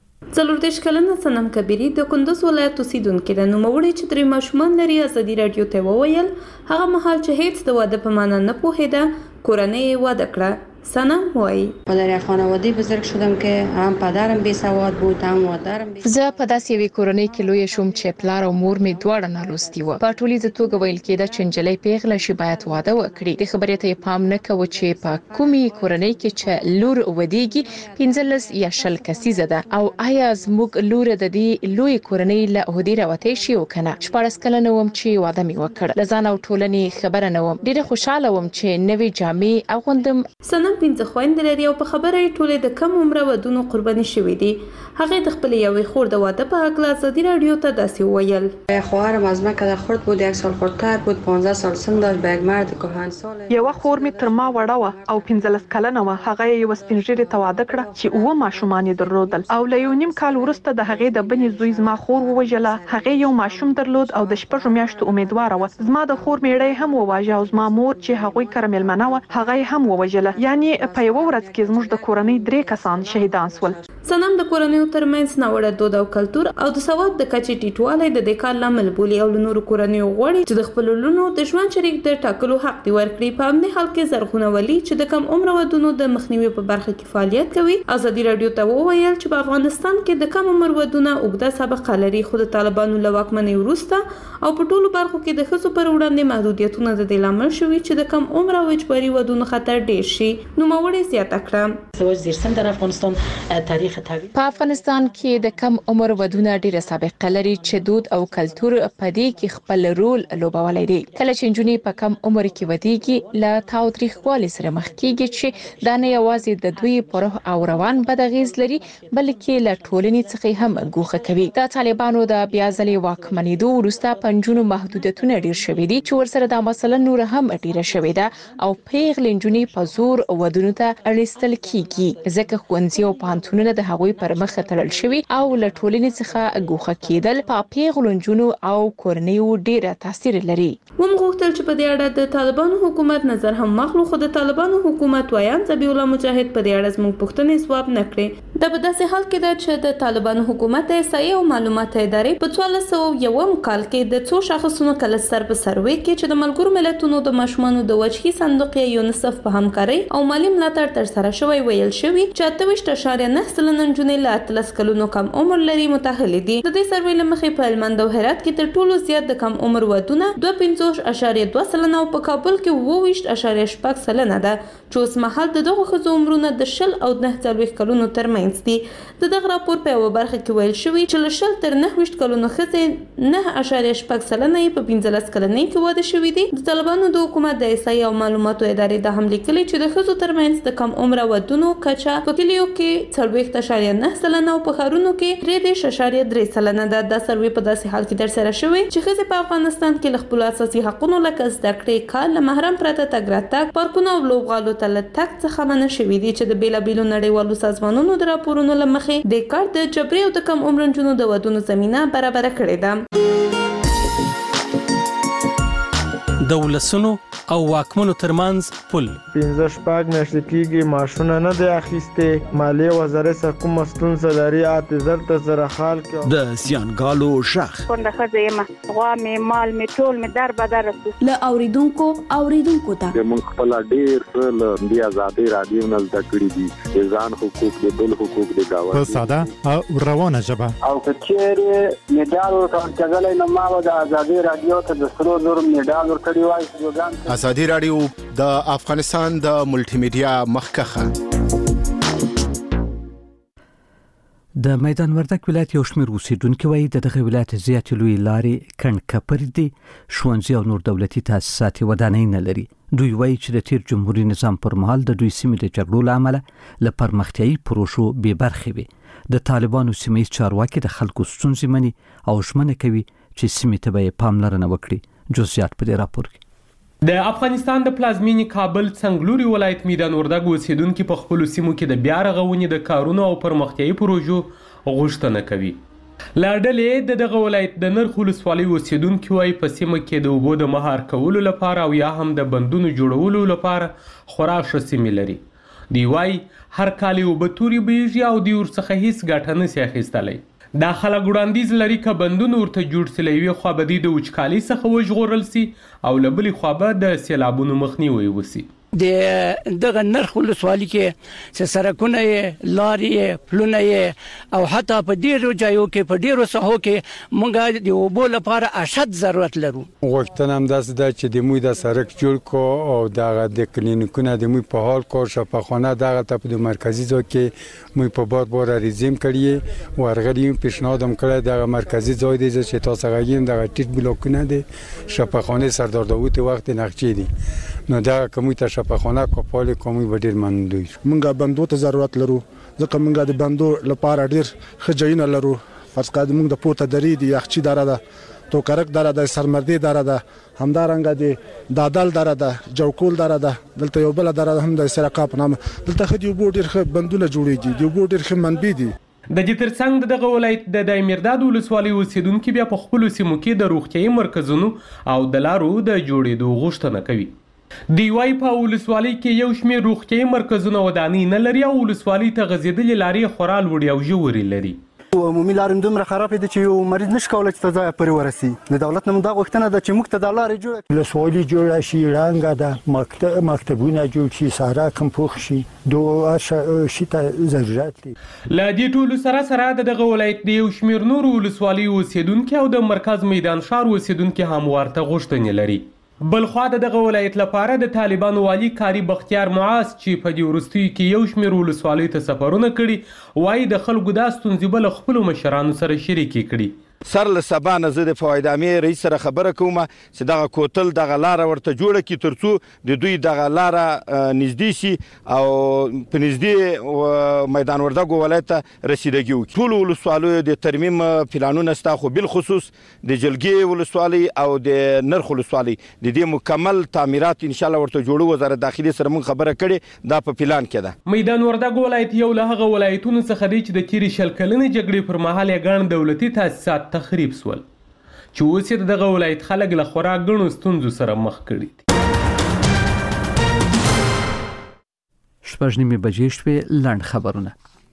40 کلنه سنم کبیری د کندوز ولایت اوسیدونکې د نوموړي چې درې ماشومان لري ازادي راډیو ته وویل هغه مهال چې هیڅ د واده په معنی نه پوهیده کورنۍ واده کړه. سنم وای در خانواده بزرگ شدم که هم پدرم بی سواد بود هم مادرم بی. زه په داسې یوې کورنۍ کې لوی شوم چې پلار او مور می دواړه نالوستي وو. په ټولیزه توګه ویل کېده چې نجلۍ پیغله شي باید واده وکړي. د خبرې ته پام نه کوي چې په کومي کورنۍ کې چې لور ودیږي 15 یا 20 کسیزه ده او آیا زموږ لور د دې لوی کورنۍ له عہدې راوتې شي او کنه. 14 کلنه وم چې واده می وکړ. لزان او ټولنې خبره نه وم. ډیره خوشاله وم چې نوې جامې اغوندم. سنم 15 خويندې لري او په خبره ټولې د کم عمره ودونو قرباني شوې دي. هغه د خپل یوې خور د واده په حق ازادي راډیو ته داسې ویل خواهرم از من که خرد بود 1 سال خردتر بود 15 سال سن داشت به یک مرد کهنسال. یو خور می تر ما وړه و او 15 کلنه و. هغه یو سپینږیري ته واده کړه چې و ماشومان درلودل او له یو نیم کال وروسته د هغې د بنې زوی زما خور ووجله. هغه یو ماشوم درلود او د 6 میاشتو امیدوار و. زما د خور میړی هم وواژه او زما مور چې هغوی کرمل منه و هغه هم ووجله. یعنی په یو ورځ کې زموږ د کورنۍ 3 کسان شهیدان شول. سنم د کورنۍ ترمنځ ناوړه دود او کلتور او د سواد د کچې ټیټوالی د دې کار لامل بولي او نورو کورنۍ غوړي چې د خپل لونو د ژوند شریک د ټاکلو حق دی ورکړي. په امني حال کې زرغونه ولي چې د کم عمر ودونو د مخنیوي په برخه کې فعالیت کوي ازادي راډیو ته وویل چې په افغانستان کې د کم عمر ودونه اوږده سابقه لري خو د طالبانو له واکمنۍ وروسته او په ټولو برخو کې د ښځو پر وړاندې محدودیتونه د دې لامل شوي چې د کم عمر او اجباري ودونو خطر ډیر شي. نوموړي زیاته کړه. زواج زیر سن در افغانستان تاریخ طویل په افغانستان کې د کم عمر ودونه ډیره سابقه لري چې دود او کلتور په دې کې خپل رول لوبولی دی. کله چې نجونې په کم عمر کې ودیږي له تاوتریخوالي سره مخ کیږي چې دا نه یوازې د دوی پر روح او روان بد اغیز لري بلکې له ټولنې څخه هم ګوښه کوي. د طالبانو د بیا ځلې واکمنېدو وروسته په نجونو محدودیتونه ډیر شوي دي چې ورسره دا مسله نور هم ډیره شوې ده او پیغلې نجونې په زور ودونو ته اړیستل کیږي ځکه ښوونځي او پوهنتونونه د هغوی پر مخ تړل شوي او له ټولنې څخه ګوښه کېدل په پیغلو نجونو او کورنیو ډیره تاثیر لري. موږ غوښتل چې په دې اړه د طالبانو حکومت نظر هم واخلو خو د طالبانو حکومت وایان ذبیح الله مجاهد په دې اړه زموږ پوښتنې ځواب نه کړې. دا په داسې حال کې ده چې د طالبانو حکومت احصایې او معلومات ادارې په 1401 کال کې د څو شاخصونو کله سر په سروي کې چې د ملګرو ملتونو د ماشومانو د وجهي صندوق یونیسف په همکارۍ او مالی ملاتړ ترسره شوی ویل شوی چې 28.9% نجونې له 13 کلونو کم عمر لري متأهلې دي. د دې سروي له مخې په هلمند او هرات کې تر ټولو زیات د کم عمر ودونه 52.2% او په کابل کې 22.8% ده چې اوس مهال د دغو ښځو عمرونه د 10 او 49 کلونو ترمنځ دي. د دغه راپور په یوه برخه کې ویل شوی چې له 10 تر 29 کلونو ښځې 9.8% یې په 15 کلنۍ کې واده شوي دي. د طالبانو د حکومت د احصایې او معلوماتو ادارې دا هم لیکلي چې د ښځو ترمنځ د کم عمره ودونو کچه په کلیو کې 40.9% او په ښارونو کې 3.3% ده. دا سروي په داسې حال کې ترسره شوی چې ښځې په افغانستان کې له خپلو اساسي حقونو لکه زده کړې، کار، له محرم پرته تګ راتګ، پارکونو او لوبغالو ته له تګ څخه منع شوي دي چې د بیلابیلو نړیوالو سازمانونو د راپورونو له مخې د کار د جبري او د کم عمر نجونو د ودونو زمینه برابره کړې ده. د ولسونو او واکمنو ترمنځ پل 15 میاشتې کېږي معاشونه نه دی اخیستې. مالیې وزارت څخه کومه ستونزه لري اعتذار ته سره حال کې د زیانګالو شخ کونډه ښځه یم، غوا مې مال مې ټول مې در بدر له اوریدونکو ته موږ خپل ډېر څه له دې ازادي رادیو نه زده کړي دي د ځان حقوق د بل حقوق د گاوند په ساده او روانه ژبه او کچېره میډال ورکړل نه ما د ازادي رادیو ته د 100 میډال ورکړی وای. ازادي رادیو د افغانستان د ملټي میډیا مخکخه. د میدان وردګ ولایت یو شمېر اوسیدونکو وایي دغه ولایت زیات لوی لارې کڼکپر دي، ښوونځي او نور دولتي تاسیسات ودانۍ نه لري. دوی وایي چې د تیر جمهوریت نظام پر مهال د دوی سیمې د جګړو له امله له پرمختیایي پروژو بې برخې وي. د طالبانو سیمه‌ییز چارواکي د خلکو ستونزې مني او ژمنه کوي چې سیمې ته به پاملرنه وکړي. جزئیات په دې راپور کې. د افغانستان د پلازمینې کابل څنګلوري ولایت میدان وردګ اوسیدونکو په خپل سیمو کې د بیا رغونې د کارونو او پرمختیایي پروژو غوښتنه کوي. لا ډلې دغه ولایت د نرخ ولسوالۍ اوسیدونکو وايي په سیمه کې د اوبو د مهار کولو لپاره او یا هم د بندونو جوړولو لپاره خورا ښه سیمې لري. دی وايي هر کال اوبه توري بهیږي او دی ورڅخه هیڅ ګټه نشي اخیستلی. دا خلک وړاندیز لري که بندونه ورته جوړ سي له یوې خوا به د وچکالۍ څخه وژغورل سي او له بلې خوا به د سیلابونو مخنیوی وسي. دغه نرخ ولسوالۍ کې چې سړکونه یې لارې یې پلونه یې او حتی په ډیرو ځایو کې په ډیرو ساحو کې موږ د اوبو لپاره اشد ضرورت لرو. غوښتنه هم داسې ده چې د موږ د سړک جوړ کو او دغه د کلینیکونه د موږ په حال کو شفاخانه دغه ته په مرکزي ځای کې موږ په بار ریزیم کړی ورغلی پیشنهاد هم کړی دغه مرکزي ځای دی چې تاسو غوښتل دغه ټیټ بلوکونه دي شفاخانه سردار داوود وخت نقچې دي نو دا کومه ته شفاخانه کوپاله کومي وړر مندوي. مونږه بندو ته ضرورت لرو ځکه مونږه د بندو لپاره ډیر خجاینه لرو. فرض کړه مونږ د پورته درې دی یخچی دره ده تو کرک دره ده سرمردي دره ده همدارنګه د دادل دره ده جوکول دره ده دلته یو بل دره هم د سرقه په نامه دلته خدي وبو ډیر بندونه جوړیږي دی وبو ډیر منبي دي. د جتر څنګ دغه ولایت د دایمیرداد ولسوالۍ اوسیدونکو بیا په خپل سیمو کې د روغتیايي مرکزونو او د لارو د جوړېدو غوښتنه کوي. دی وايي په ولسوالۍ کې یو شمېر روغتیايي مرکزونه ودانۍ نه لري او ولسوالۍ ته غځېدلې لارې خورا لوړې او ژورې لري. عمومي لارې دومره خرابې دي چې یو مریض نشي کولی چې ځای پورې ورسي. د دولت نه دا غوښتنه ده چې موږ ته د لارې جوړه کړي. ولسوالۍ جوړه شي ړنګه ده مکتبونه جوړ شي سړک هم پوخ شي دوه شي ته ضرورت دي. له دې ټولو سره دغه ولایت د یو شمېر نورو ولسوالۍ اوسیدونکي او د مرکز میدان ښار اوسیدونکي هم ورته غوښتنې لري. بلخوا دغه ولایت لپاره د طالبانو والی کاری بختیار معاص چې په دې وروستیو کې یو شمېر ولسوالیو ته سفرونه کړي وایي د خلکو دا ستونزې به له خپلو مشرانو سره شریکې کړي. سر له سبا نه زه د فوایدامې رئیس سره خبره کوم چې دغه کوتل دغه لاره ورته جوړه کړي ترڅو د دوی دغه لاره نږدې شي او په نږدې میدان وردګو ولایت ته رسیدګي وکړي. ټولو ولسوالیو د ترمیم پلانونه شته خو بالخصوص د جلګې ولسوالۍ او د نرخ ولسوالۍ د دې مکمل تعمیرات انشاءالله ورته جوړو. وزارت داخلي سره موږ خبره کړې دا په پلان کې ده. میدان وردګو ولایت یو له هغه ولایتونو څخه دی چې د تیرې شل کلنې جګړې پر مهال یې ګڼ دولتي تاسیسات تخریب سول چې اوس یې دغه ولایت خلک له خورا ګڼو ستونزو سره مخ کړي دي. 8:30 بجې شوې. لنډ خبرونه.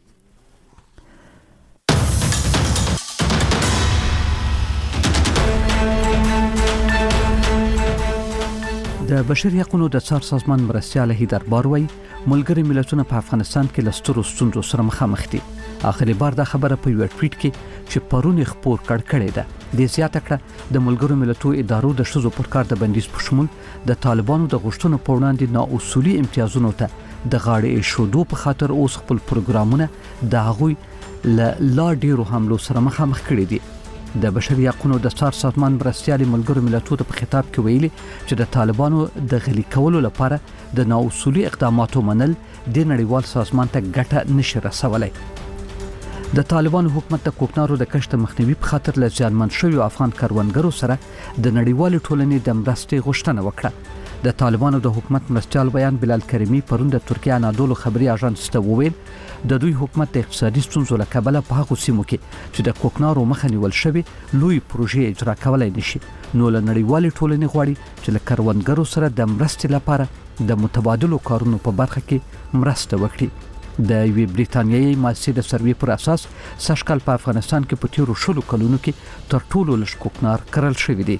د بشري حقوقو د څار سازمان مرستیال هیدر باروي ملګری ملتونه په افغانستان کې له سترو ستونزو سره مخامخ دي. آخري بار دا خبره په یو ټویټ کې چې پرون خبر کړی ده د زیاته کړه د ملګرو ملتونو ادارو د شذو پر کار د بندیز په شمول د طالبانو د غوښتنو په وړاندې نااصولي امتیازونو ته د غاړې شودو په خاطر اوس خپل پروګرامونه د هغوی لا ډیرو حملو سره مخامخ کړي دي. د بشري حقوقو د څار سازمان مرستیال ملګرو ملتونو په خطاب کې ویلي چې د طالبانو د غلي کولو لپاره د نااصولي اقداماتو منل د نړیوال سازمان ته ګټه نشي رسولای. د طالبانو حکومت د کوکنارو د کشت مخنیوي په خاطر له ځانمن شویو افغان کاروانګرو سره د نړیوال ټولنې د مرستې غوښتنه وکړه. د طالبانو د حکومت مرستیال بیان بلال کریمی پرون د ترکیه انادولو خبري اژانس ته وویل د دوی حکومت د اقتصادي ستونزو له کبله په هغو سیمو کې چې د کوکنارو مخه نیول شوی لوی پروژې اجرا کولای نشي. نو له نړیوال ټولنې غواړي چې له کاروانګرو سره د مرستې لپاره د متبادلو کارونو په برخه کې مرسته وکړي. د یوې بریتانیایي مؤسسې د سروې پر اساس سږکال په افغانستان کې په تیرو 10 کلونو کې تر ټولو لږ کوکنار کرل شوی دی.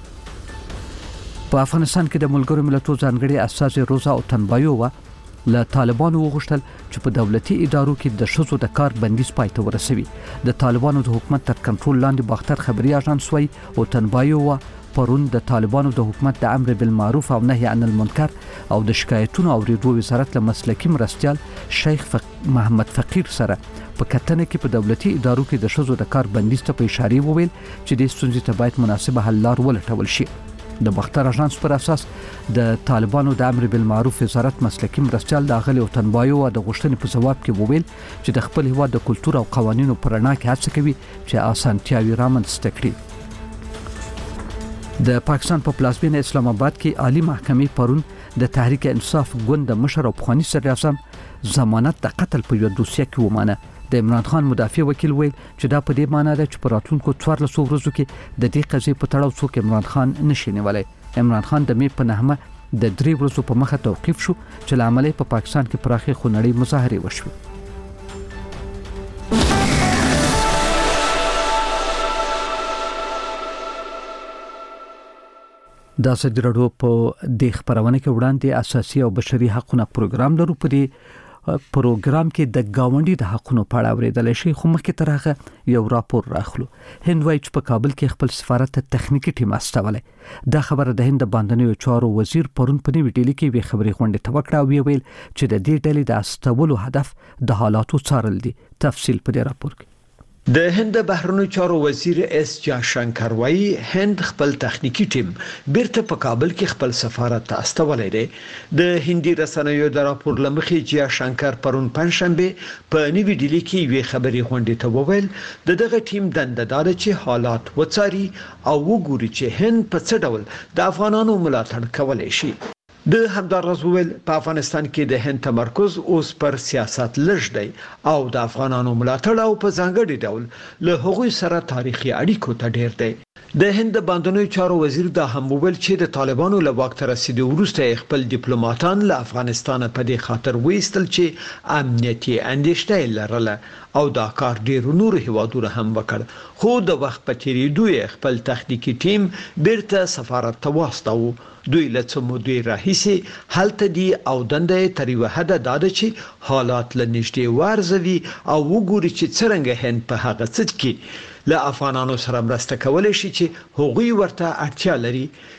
په افغانستان کې د ملګرو ملتونو ځانګړي استازي روزا او تنبایووا له طالبانو وغوښتل چې په دولتي ادارو کې د شذو د کار بندیز پای ته ورسوي. د طالبانو د حکومت تر کنټرول لاندې باختر خبري اژانس وایي او تنبایووا پرون د طالبانو د حکومت د امر بالمعروف او نهي عن المنکر او د شکایتونو اوریدو وزارت له مسلکي مرستیال شیخ محمد فقیر سره په کتنه کې په دولتي ادارو کې د شذو د کار بندیز ته په اشاره وویل چې د ستونزې ته باید مناسبه حل لار ولټول شي. د باختر اژانس پر اساس د طالبانو د امر بالمعروف وزارت مسلکي مرستیال د غلي او تنبایو د غوښتنې په جواب کې وویل چې د خپل هیواد د کلچر او قوانینو پر رڼا کې هڅه کوي چې اسانتیاوي رامنځته کړي. د پاکستان په پلازمینه اسلام آباد کې عالی محکمې پرون د تحریک انصاف ګوند مشر او پخوانی صدر اعظم ضمانت د قتل په یو دوسیه کې ومانه. د عمران خان مدافع وکیل ویل چې دا په دې معنی ده چې په راتلونکو 14 ورځو کې د دې قضیې په تړاو څوک عمران خان نشي نیولای. عمران خان د مې په نهمه د 3 ورځو په مخه توقيف شو چې لامل په پاکستان کې پراخي خونړۍ مظاهره وشوه. د ازادي راډیو په د خبرونه کې وړاندې اساسي او بشري حقوقو پروګرام لرو. په دې پروګرام کې د گاونډي د حقوقو په اړه اوریدل شي. خو مخکې تر هغه یو راپور راخلو. هند وايي چې په کابل کې خپل سفارت ته تخنیکی ټیم استولای. دا خبره د هند باندنیو چارو وزیر پرون په نیو ډیلی کې وی خبري غونډه ته وکړه او ویل چې د دې ډلې د استولو هدف د حالاتو څارل دي. تفصیل په دې راپور کې. د هند بهرنیو چارو وزیر اس جاشنکر وايي هند خپل تخنیکی ټیم بیرته په کابل کې خپل سفارت ته استولای دی. د هندي رسنیو د راپور لمخې جاشنکر پرون پنځشنبه په نیو ډیلی کې وی خبري غونډه ته وویل دغه ټیم دنده دار چې حالات وڅاري او وګوري چې هند په څه ډول د افغانانو ملاتړ کولای شي. د همدارس ویل په افغانستان کې د هند تمرکز اوس پر سیاست لږ دی او د افغانانو ملاتړ او په ځانګړي ډول له هغوی سره تاریخي اړیکو ته ډیر دی. د هند باندنیو چارو وزیر دا هم ویل چې د طالبانو له واک ته رسیدو وروسته خپل ډیپلوماټان له افغانستان په دې خاطر وېستل چې امنیتي اندېښنې لرله او دا کار ډیر نور هیوادونه هم وکړ. خو د وخت په تیریدو خپل تخنیکی ټیم بیرته سفارت ته واستاوه. دوی له څه مودې راهیسې هلته دي او دنده تر یو حد داده چې حالات له نږدې وارزوي او وګوري چې څنګه هند په هغه څه کې له افغانانو سره مرسته کولای شي چې هغوی ورته اړتیا لري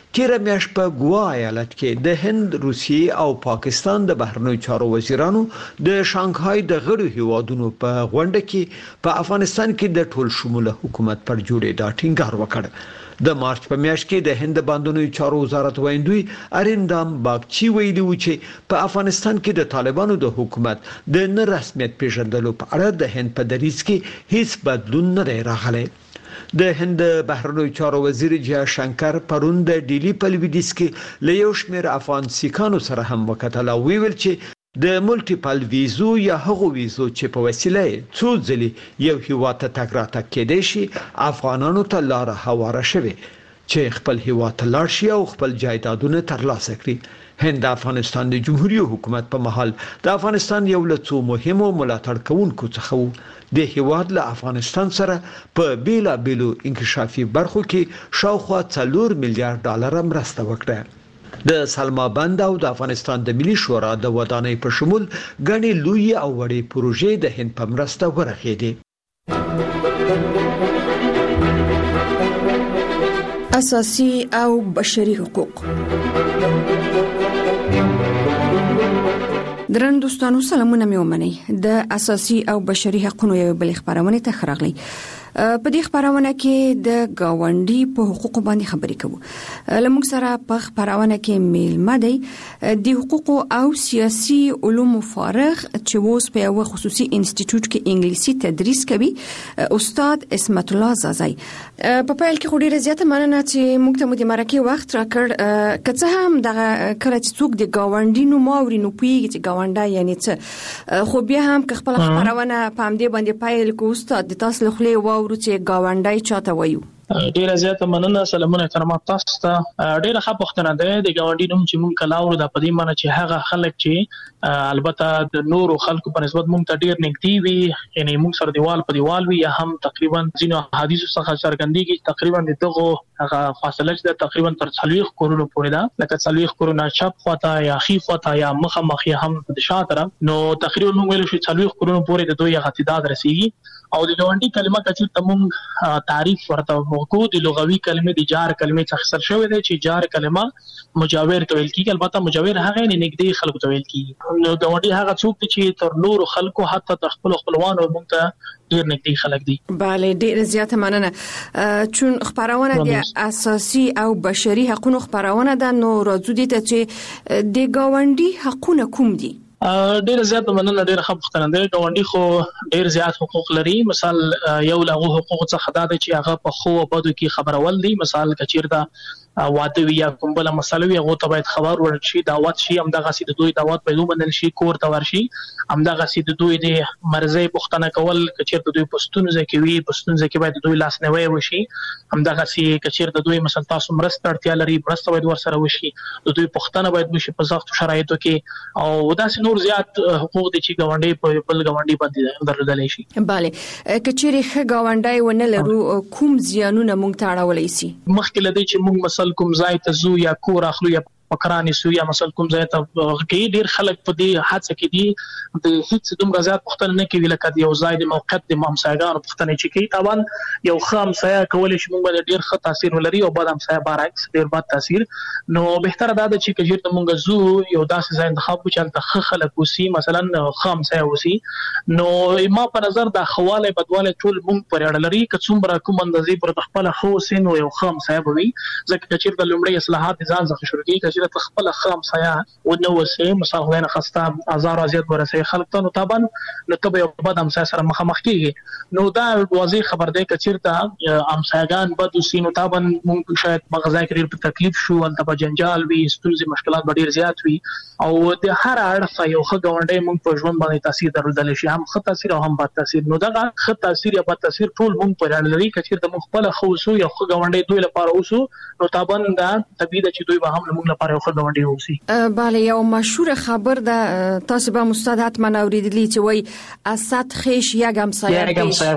تیر میاشت په ګوا ایالت کې د هند، روسیې او پاکستان د بهرنیو چارو وزیرانو د شانګهای د غړو هیوادونو په غونډه کې په افغانستان کې د ټول شموله حکومت پر جوړېدا ټینګار وکړ. د مارچ په میاشت کې د هند بهرنیو چارو وزارت ویندوی اریندام باغچی ویلي و چې په افغانستان کې د طالبانو د حکومت د نه رسمیت پیژندلو په اړه د هند په دریځ کې هیڅ بدلون نه دی راغلی. د هند بهرنیو چارو وزیر جیا شنکر پرون د ډیلی په لویدیس کې له یو شمېر افغان سیکانو سره هم وکتل او ویل چې د ملټیپل ویزو یا هغو ویزو چې په وسیله څو ځلې یو هیواد ته تګ راتګ کېدای شي افغانانو ته لار هواره شوي چې خپل هیواد ته لاړ شي او خپل جایدادونه ترلاسه کړي. هند د افغانستان د جمهوریت حکومت په محل د افغانستان یو له څو مهمو ملاتړ کوونکو څخه وو. د هیواد له افغانستان سره په بیلابیلو انکشافي برخو کې شاوخوا 4 میلیارډ ډالر مرسته وکړه. د سلما بند او د افغانستان د ملي شورا د ودانۍ په شمول غني لوی او وړي پروژې د هند په مرسته ورغېدې. اساسي او بشري حقوق. درن دوستانو سلامونه مې ومنئ. د اساسي او بشري حقوقو یو بل خبرونه ته خراغلي. په دې خبرونه کې د گاونډي په حقوقو باندې خبرې کوو. لمونږ سره په خبرونه کې میلمه دی د حقوقو او سیاسي علومو فارغ چې اوس په یو خصوصي انسټیټیوټ کې انګلیسي تدریس کوي، استاد اسمت الله زازای. په پیل کې خوري زیاته مننه چې موږ ته د مرکه وخت راکړ. کڅه هم د کله چې څوک د گاونډي نو ماوري نو پیږي چې گاونډا یعنی څه، خو بیا هم که خپل خبرونه په همدې باندې پیل کو استاد د تاسو خپل چې گاونډای چاته وایو. ډیره زیاته مننه. سلامونه احترامات تاسو ته. ډیره ښه پوښتنه ده. د گاونډي نوم چې مونږ کلاو د پدې معنی چې هغه خلک چې البته د نورو خلکو په نسبت مونږ ته ډیر نږدې وي، یعنی مونږ سره دیوال په دیوال وي، یا هم تقریبا ځینو حدیثو څخه څرګندېږي تقریبا دغه هغه فاصله چې تقریبا تر 40 کورونو پورې ده، لکه 40 کورونه چپ خواته یا خي خواته یا مخه مخ یا هم د شا طرف. نو تقریبا مونږ ویل شو 40 کورونو پورې د دوی غتیداد رسیږي. او د گاونډي کلمه چې تمون تعریف ورته وکړو، د لغوي کلمې د جار کلمې څخه اختصار شوی دی چې جار کلمه مجاور ته ویل کیږي. البته مجاور هغه نه نږدې خلکو ته ویل کیږي. نو گاونډي هغه څوک چې تر نورو خلکو حتی د خپلوانو مونږ ته ډیر نږدې خلک دي. بله ډیر زیاته مننه. چون خبرونه د اساسي او بشري حقوقو خبرونه ده، نو راځو دي ته چې د گاونډي حقوقونه کوم دي؟ ډیر زیات مننه. ډیر ښه پوښتنه ده. گاونډي خو ډیر زیات حقوق لري. مثال یو له حقوقو څخه دا ده چې هغه په خو او بدو کې خبرول دي. مثال کچیرته واده وی یا کوم بل مسله وی هغه ته باید خبر ورشي، دعوت شي، همدغه سي د دوی دعوت په ومنل شي، کور ته ورشي، همدغه سي د دوی د مرزي پوښتنه کول، کچیرته دوی پښتون ځکه وی پښتون ځکه باید دوی لاس نه وي وشي، همدغه سي کچیرته دوی مثلا تاسو مرسته اړتیا لري، مرسته باید ورسره وشي، د دوی پښتنه باید وشي په سخت شرایطو کې. او داسې نور زیات حقوق دي چې گاونډي په بل گاونډي باندې درلودل شي. bale کچېری ښه گاونډي ونه لرو کوم زیانونه مونږ ته اړولای شي؟ مخکې لدی چې مونږ مثلا کوم ځای ته زو یا کور اخلو یا پکرانی سو یا مثلا کوم ځای ته کې ډیر خلک په دې حادثه کې دي د هیڅ دومره زیات پښتنه نه کوي لکه د یو ځای د موقعیت د همسایګانو پښتنه چې کوي. طبعا یو خام سایه کولای شي مونږ باندې ډیر ښه تاثیر ولري او بعد هم سایه برعکس ډیر بد تاثیر. نو بهتره دا ده چې کجیر ته مونږ زو یو داسې ځای انتخاب وکړو چې انت خلک وسی مثلا خام سایه وسی. نو ما په نظر د خواله بدواله ټول مونږ پر اړه لري که څومره کوم اندازې پر خپل خو سین او یو خام سایه وي ځکه کجیر د لومړی اصلاحات ځان ځخ شروع کیږي کجیر خپل خام سایه و نو وسی مثلا غوښنه خسته هزار ازیات ورسې خلک ته. نو طبعا نو تبه یو بد هم سره مخامخ کیږي. نو دا واضح خبر دی کچیرته امسایگان بد وسینو طبعا ممکن شاید مغزا کې په تکلیف شو ان په جنجال وي ستونزې مشکلات ډیر زیات وي او د هر اړخ یو ښه گاونډي مونږ په ژوند باندې تاثیر درلودل شي هم ښه تاثیر او هم بد تاثیر. نو دا ښه تاثیر یا بد تاثیر ټول مونږ پر اړه لري کچیرته مونږ خپل خوسو یو ښه گاونډي دوی لپاره اوسو نو طبعا دا طبيعي ده چې دوی به هم مونږ لپاره یو ښه گاونډي اوسي. bale یو مشهور خبر ده تاسو به مستعد حتما اوریدلی چې وای اسد خیش یګم سایه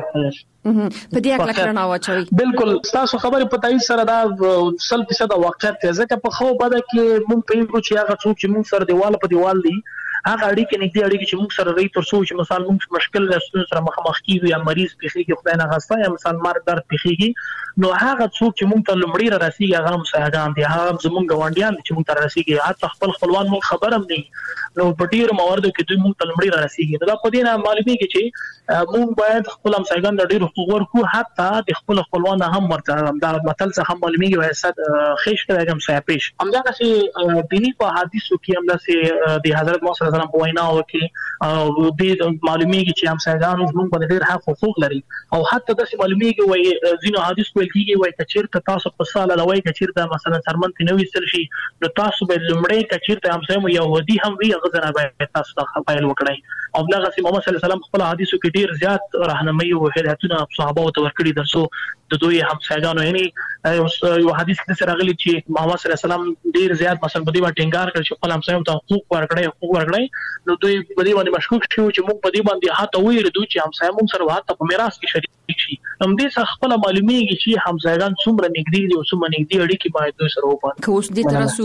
په دې اړه کړه واچوي. بالکل تاسو خبره په تایید سره دا 100% واقعیت دی ځکه په خو بده کې مونږ په یو چې هغه څوک چې مونږ سره دیواله په دیوال دي هغه اړیکې نږدې اړیکې چې موږ سره لري تر څو چې مثلا موږ مشکل له سره مخامخ کیږو یا مریض پیخیږي خدای نه غوښته یا مثلا مرګ درد پیخیږي نو هغه څوک چې موږ ته لمړی را رسیږي هغه مساعدان دي هغه زموږ غونډیان چې موږ ته رسیږي حتی خپل خپلوان موږ خبرم نه نو په ډیر مواردو کې دوی موږ ته لمړی را رسیږي نو دا په دې نه معلومیږي چې موږ باید خپل مساعدان د ډیر حقوق ورکو حتی د خپل خپلوان هم ورته دا متل څخه معلومیږي وایي صد خیش کړه هم سایه پیش همدغه چې دینی په حدیثو کې همدغه چې د حضرت محمد صلی الله علیه وسلم په وینا کې د معلومیږي چې همسایگان موږ باندې ډېر حق حقوق لري او حتی د معلومیږي وایي ځینو حدیث ویل کېږي وایي چې چیرته تاسو په سال لوي چې چیرته مثلا سرمن ته نوې سل شي نو تاسو به لمړی چې چیرته همسایه يهودي هم وي غزنه به تاسو ته فایل وکړي او دغه چې محمد صلی الله علیه وسلم خپل حدیثو کې ډېر زیات راهنمایي او هدایتونه صحابه او ورکړي درسو د دوی همسایگانو یعنی یو حدیث کې راغلی چې محمد صلی الله علیه وسلم ډیر زیات مثلا په دې باندې ټینګار کړ چې خپل همسایو ته حقوق ورکړي نو دوی په دې باندې مشکوک شو چې موږ په دې باندې هاته ویل دوی چې همسایو موږ سره هاته په میراث کې شریک شي هم دې څخه خپل معلومیږي چې همسایگان څومره نږدې دي او څومره نږدې اړیکې باید دوی سره وپاره که اوس دې ترسو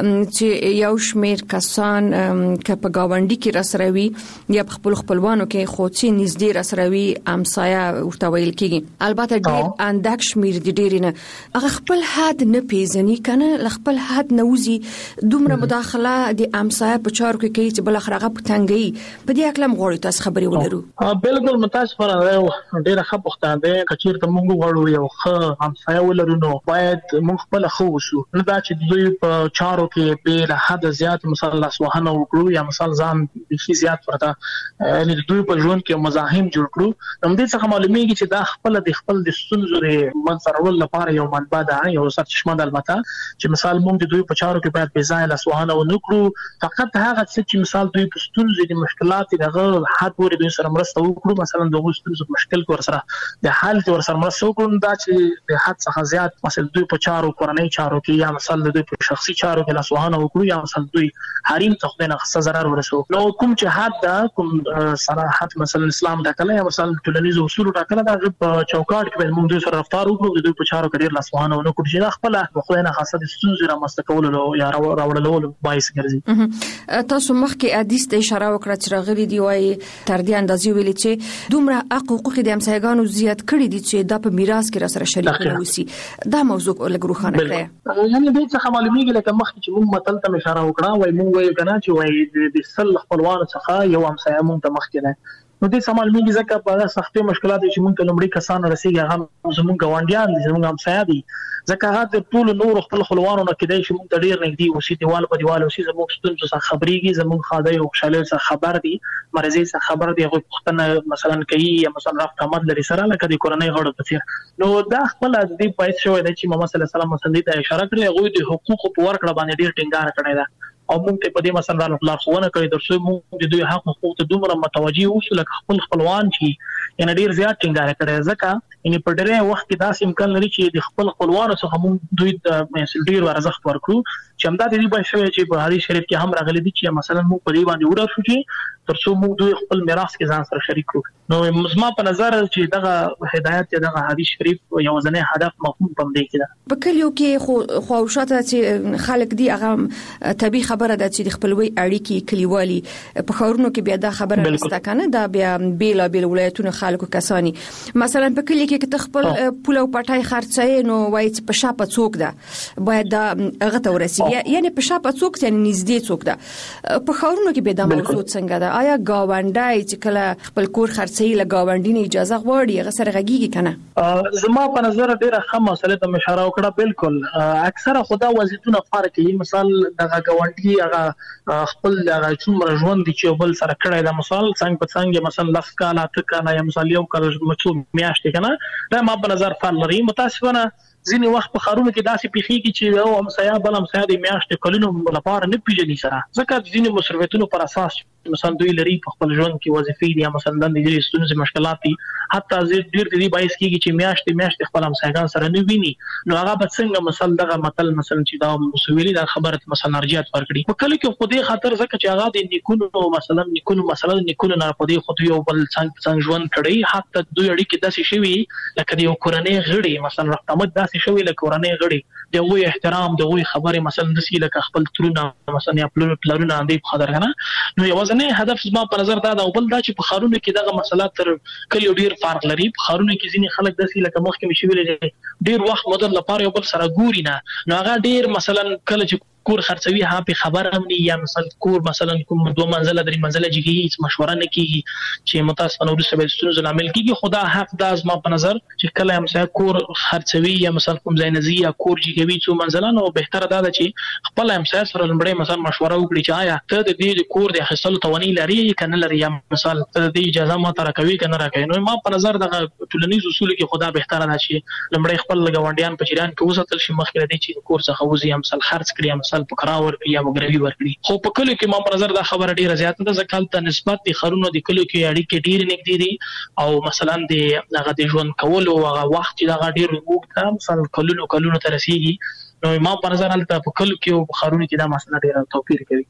چې یو شمیر کسان که په گاونډي کې راسروي یا په خپل خپلوانو کې خو چې نږدې راسروي همسایه ورته ویل کېږي البته ډیر اندک شمیر دي ډیر نه هغه خپل حد نه پیژني کنه خپل حد نه وزي دومره مداخله د همسایه په چارو کې کوي چې بل اخر هغه پټنګي په دې اکلم غوړي تاسو خبري ولرو بالکل متاسفانه ډیره ښه پوښتنه ده کچیر ته موږ غواړو یو ښه همسایه ولرو نو باید موږ خپل خو وشو نه دا چې دوی په چارو کې به حد زیات مثلا لاسوهنه وکړو یا مثلا ځان بشي زیات ورته یعنی دوی په ژوند کې مزاحم جوړ کړو هم دې څخه معلومیږي چې دا خپل د ستونزو منځرول لپاره یو منبع ده یو سرچشمه ده البته چې مثال موږ د دوی په چارو کې باید بې ځایه لاسوهنه ونکړو فقط هغه چې مثال دوی په ستونزې د مشکلات دغه حد پورې دوی سره مرسته وکړو مثلا دغه ستونزې مشکل ور سره د حل ور سره مرسته وکړو دا چې د حد څخه زیات مثلا دوی په چارو کورنۍ چارو کې یا مثلا دوی په شخصي چارو کې لاسوهنه وکړو یا مثلا دوی حریم ته خدای نه خصه ضرر ورسو نو کوم چې حد ده کوم صراحت مثلا اسلام ټاکله یا مثلا ټولنیز اصول ټاکله دا په چوکاټ کې موږ دوی سره رفتار وکړو دوی په چارو کې لاسوهنه ونکړو چې دا خپل خدای نه خاصه د ستونزې را مستقولو یا راوړلو باعث ګرځي تاسو مخکې حدیث ته اشاره وکړه چې راغلي دی وايي تر دې اندازې ویلي چې دومره حقوق د همسایگانو زیات کړي دي چې د په میراث کې را سره شریک وسی دا موضوع لګروخانه کړه یعنی دې څخه معلومیږي لکه مخکې چې موږ متل ته اشاره وکړه وای موږ وایو کنه چې وای د سل خپلوانو څخه یو همسایه موږ ته مخکې نه نو دې سمال میږي ځکه په سختي مشکلات چې موږ ته لمړي کسان رسیږي هغه زموږ غونډیان دي زموږ همسایه دي ځکه هغه د ټول نور خپل خپلوانو نه کېدای شي موږ ته ډیر نږدې اوسې دیوال په دیوال اوسې زموږ ستونزو څخه خبريږي زموږ خاده او خوشاله څخه خبر دي مرزي څخه خبر دي هغه پښتنه مثلا کوي یا مثلا رافت احمد لري سره لکه د کورنۍ غړو په څیر نو دا خپل د دې پایښت شوی دی چې محمد صلی الله علیه وسلم مسندې ته اشاره کړې هغه د حقوقو په ورکړه باندې ډیر ټینګار کړی دی او موږ ته په دې مثلا لارښوونه کوي درسو موږ د دوی حق حقوق ته دومره متوجي اوسو لکه خپل خپلوان چې یعنی ډیر زیات ټینګار کړی ځکه یعنی په ډېر وخت کې داسې امکان لري چې د خپل خپلوانو څخه موږ دوی د ډیر ارزښت ورکړو چې همدا د دې په شوی چې په حدیث شریف کې هم راغلي دي چې مثلا موږ په دې باندې ورسو چې ترڅو موږ دوی خپل میراث کې ځان سره شریک کړو نو زما په نظر چې دغه هدایت دغه حدیث شریف یو ځنه هدف مفهوم پم دی کېده په کلیو کې خو شاته چې خلک دی هغه طبي خبره ده چې د خپلوي اړیکې کلیوالي په خورونو کې بیا دا خبره نشته کنه دا بیا بیل ولایتونو خلکو کسانی مثلا په کلی کې ته خپل پوله او پټای خرڅای نو وایي چې په شاپه څوک ده باید دا هغه ته ورسیږي یعنی په شاپه څوک یعنی نږدې څوک ده په خورونو کې بیا دا موضوع څنګه ده آیا گاونډای چې کله خپل کور خرڅي له گاونډي نه اجازه غواړي هغه سره غږیږي کنه زما په نظر ډیره ښه مسله ته اشاره وکړه بالکل اکثره خدا وظیفونه فرق کوي مثال دغه گاونډي هغه خپل هغه څومره ژوند چې بل سره کړی دا مثال څنګه په څنګه مثلا لاس کاله تکاله یا مثال یو کال مچو میاشتې کنه دا ما په نظر فرق لري متاسفانه ځینې وخت په خارونو کې داسې پیخيږي چې یو همسایه بل همسایه د میاشتې کلونو لپاره نه پیژني سره ځکه ځینې مصرفاتونو پر اساس چې مثلا دوی لري په خپل ژوند کې وظیفې دي مثلا د دې ستونزې مشکلات دي حتی ډیر دې بایس کېږي چې میاشتې خپل همسایگان سره نه ویني نو هغه به څنګه مثلا دغه متل مثلا چې دا مسویلی دا خبره مثلا ارجحیت ورکړي په کله کې په دې خاطر ځکه چې هغه د نیکونو مثلا نیکونو نه په دې خو یو بل څنګه ژوند کړي حتی دوی اړیکې داسې شوي لکه یو کورنۍ غړي مثلا رقمت داسې شوي لکه کورنۍ غړي دغه احترام دغه خبره مثلا دسی لکه خپل ترونه مثلا یا پلرونه اندې په خاطر کنه نو یوازنه هدف زما په نظر دا او بل دا چې په خارونه کې دغه مسله تر کله ډیر فرق لري په خارونه کې ځینې خلک دسی لکه مخکې مشي ویل ډیر وخت مدد لپاره یو بل سره ګوري نه نو هغه ډیر مثلا کله چې کور خرڅوي ها په خبره هم یا مثلا کور مثلا کوم 2 منزله 3 منزله جګي هیڅ مشوره نه کیږي چې متاسفانه ورسره به ستونزې عمل کیږي خدا حق د ازما په نظر چې کله هم سره کور خرڅوي یا مثلا کوم ځای نزي یا کور جګوي څو منزله نو بهتره ده چې خپل هم سره لمړی مثلا مشوره وکړي چې آیا ته د دې کور د اخیستلو توانایي لري کنه لري یا مثلا ته د اجازه ما تر کوي کنه راکوي نو ما په نظر د ټولنیز اصول کې خدا بهتره ده چې لمړی خپل غونډیان په جریان کې وساتل شي مخکې د چې کور څخه وځي هم مثلا خرڅ کړي مثلا په قراور یا مګروي ورکړي خو په کله کې ما په نظر دا خبره ډیره زیاته ده ځکه ته نسبت د خرونو د کله کې اړیکې ډیر نږدې دي او مثلا د هغه د ژوند کولو هغه وخت چې دا ډیر وګړه مثلا کلونو تر رسیدي نو ما په نظر حالت په کله کې او خرونو کې دا مسله ډیره توپیر کوي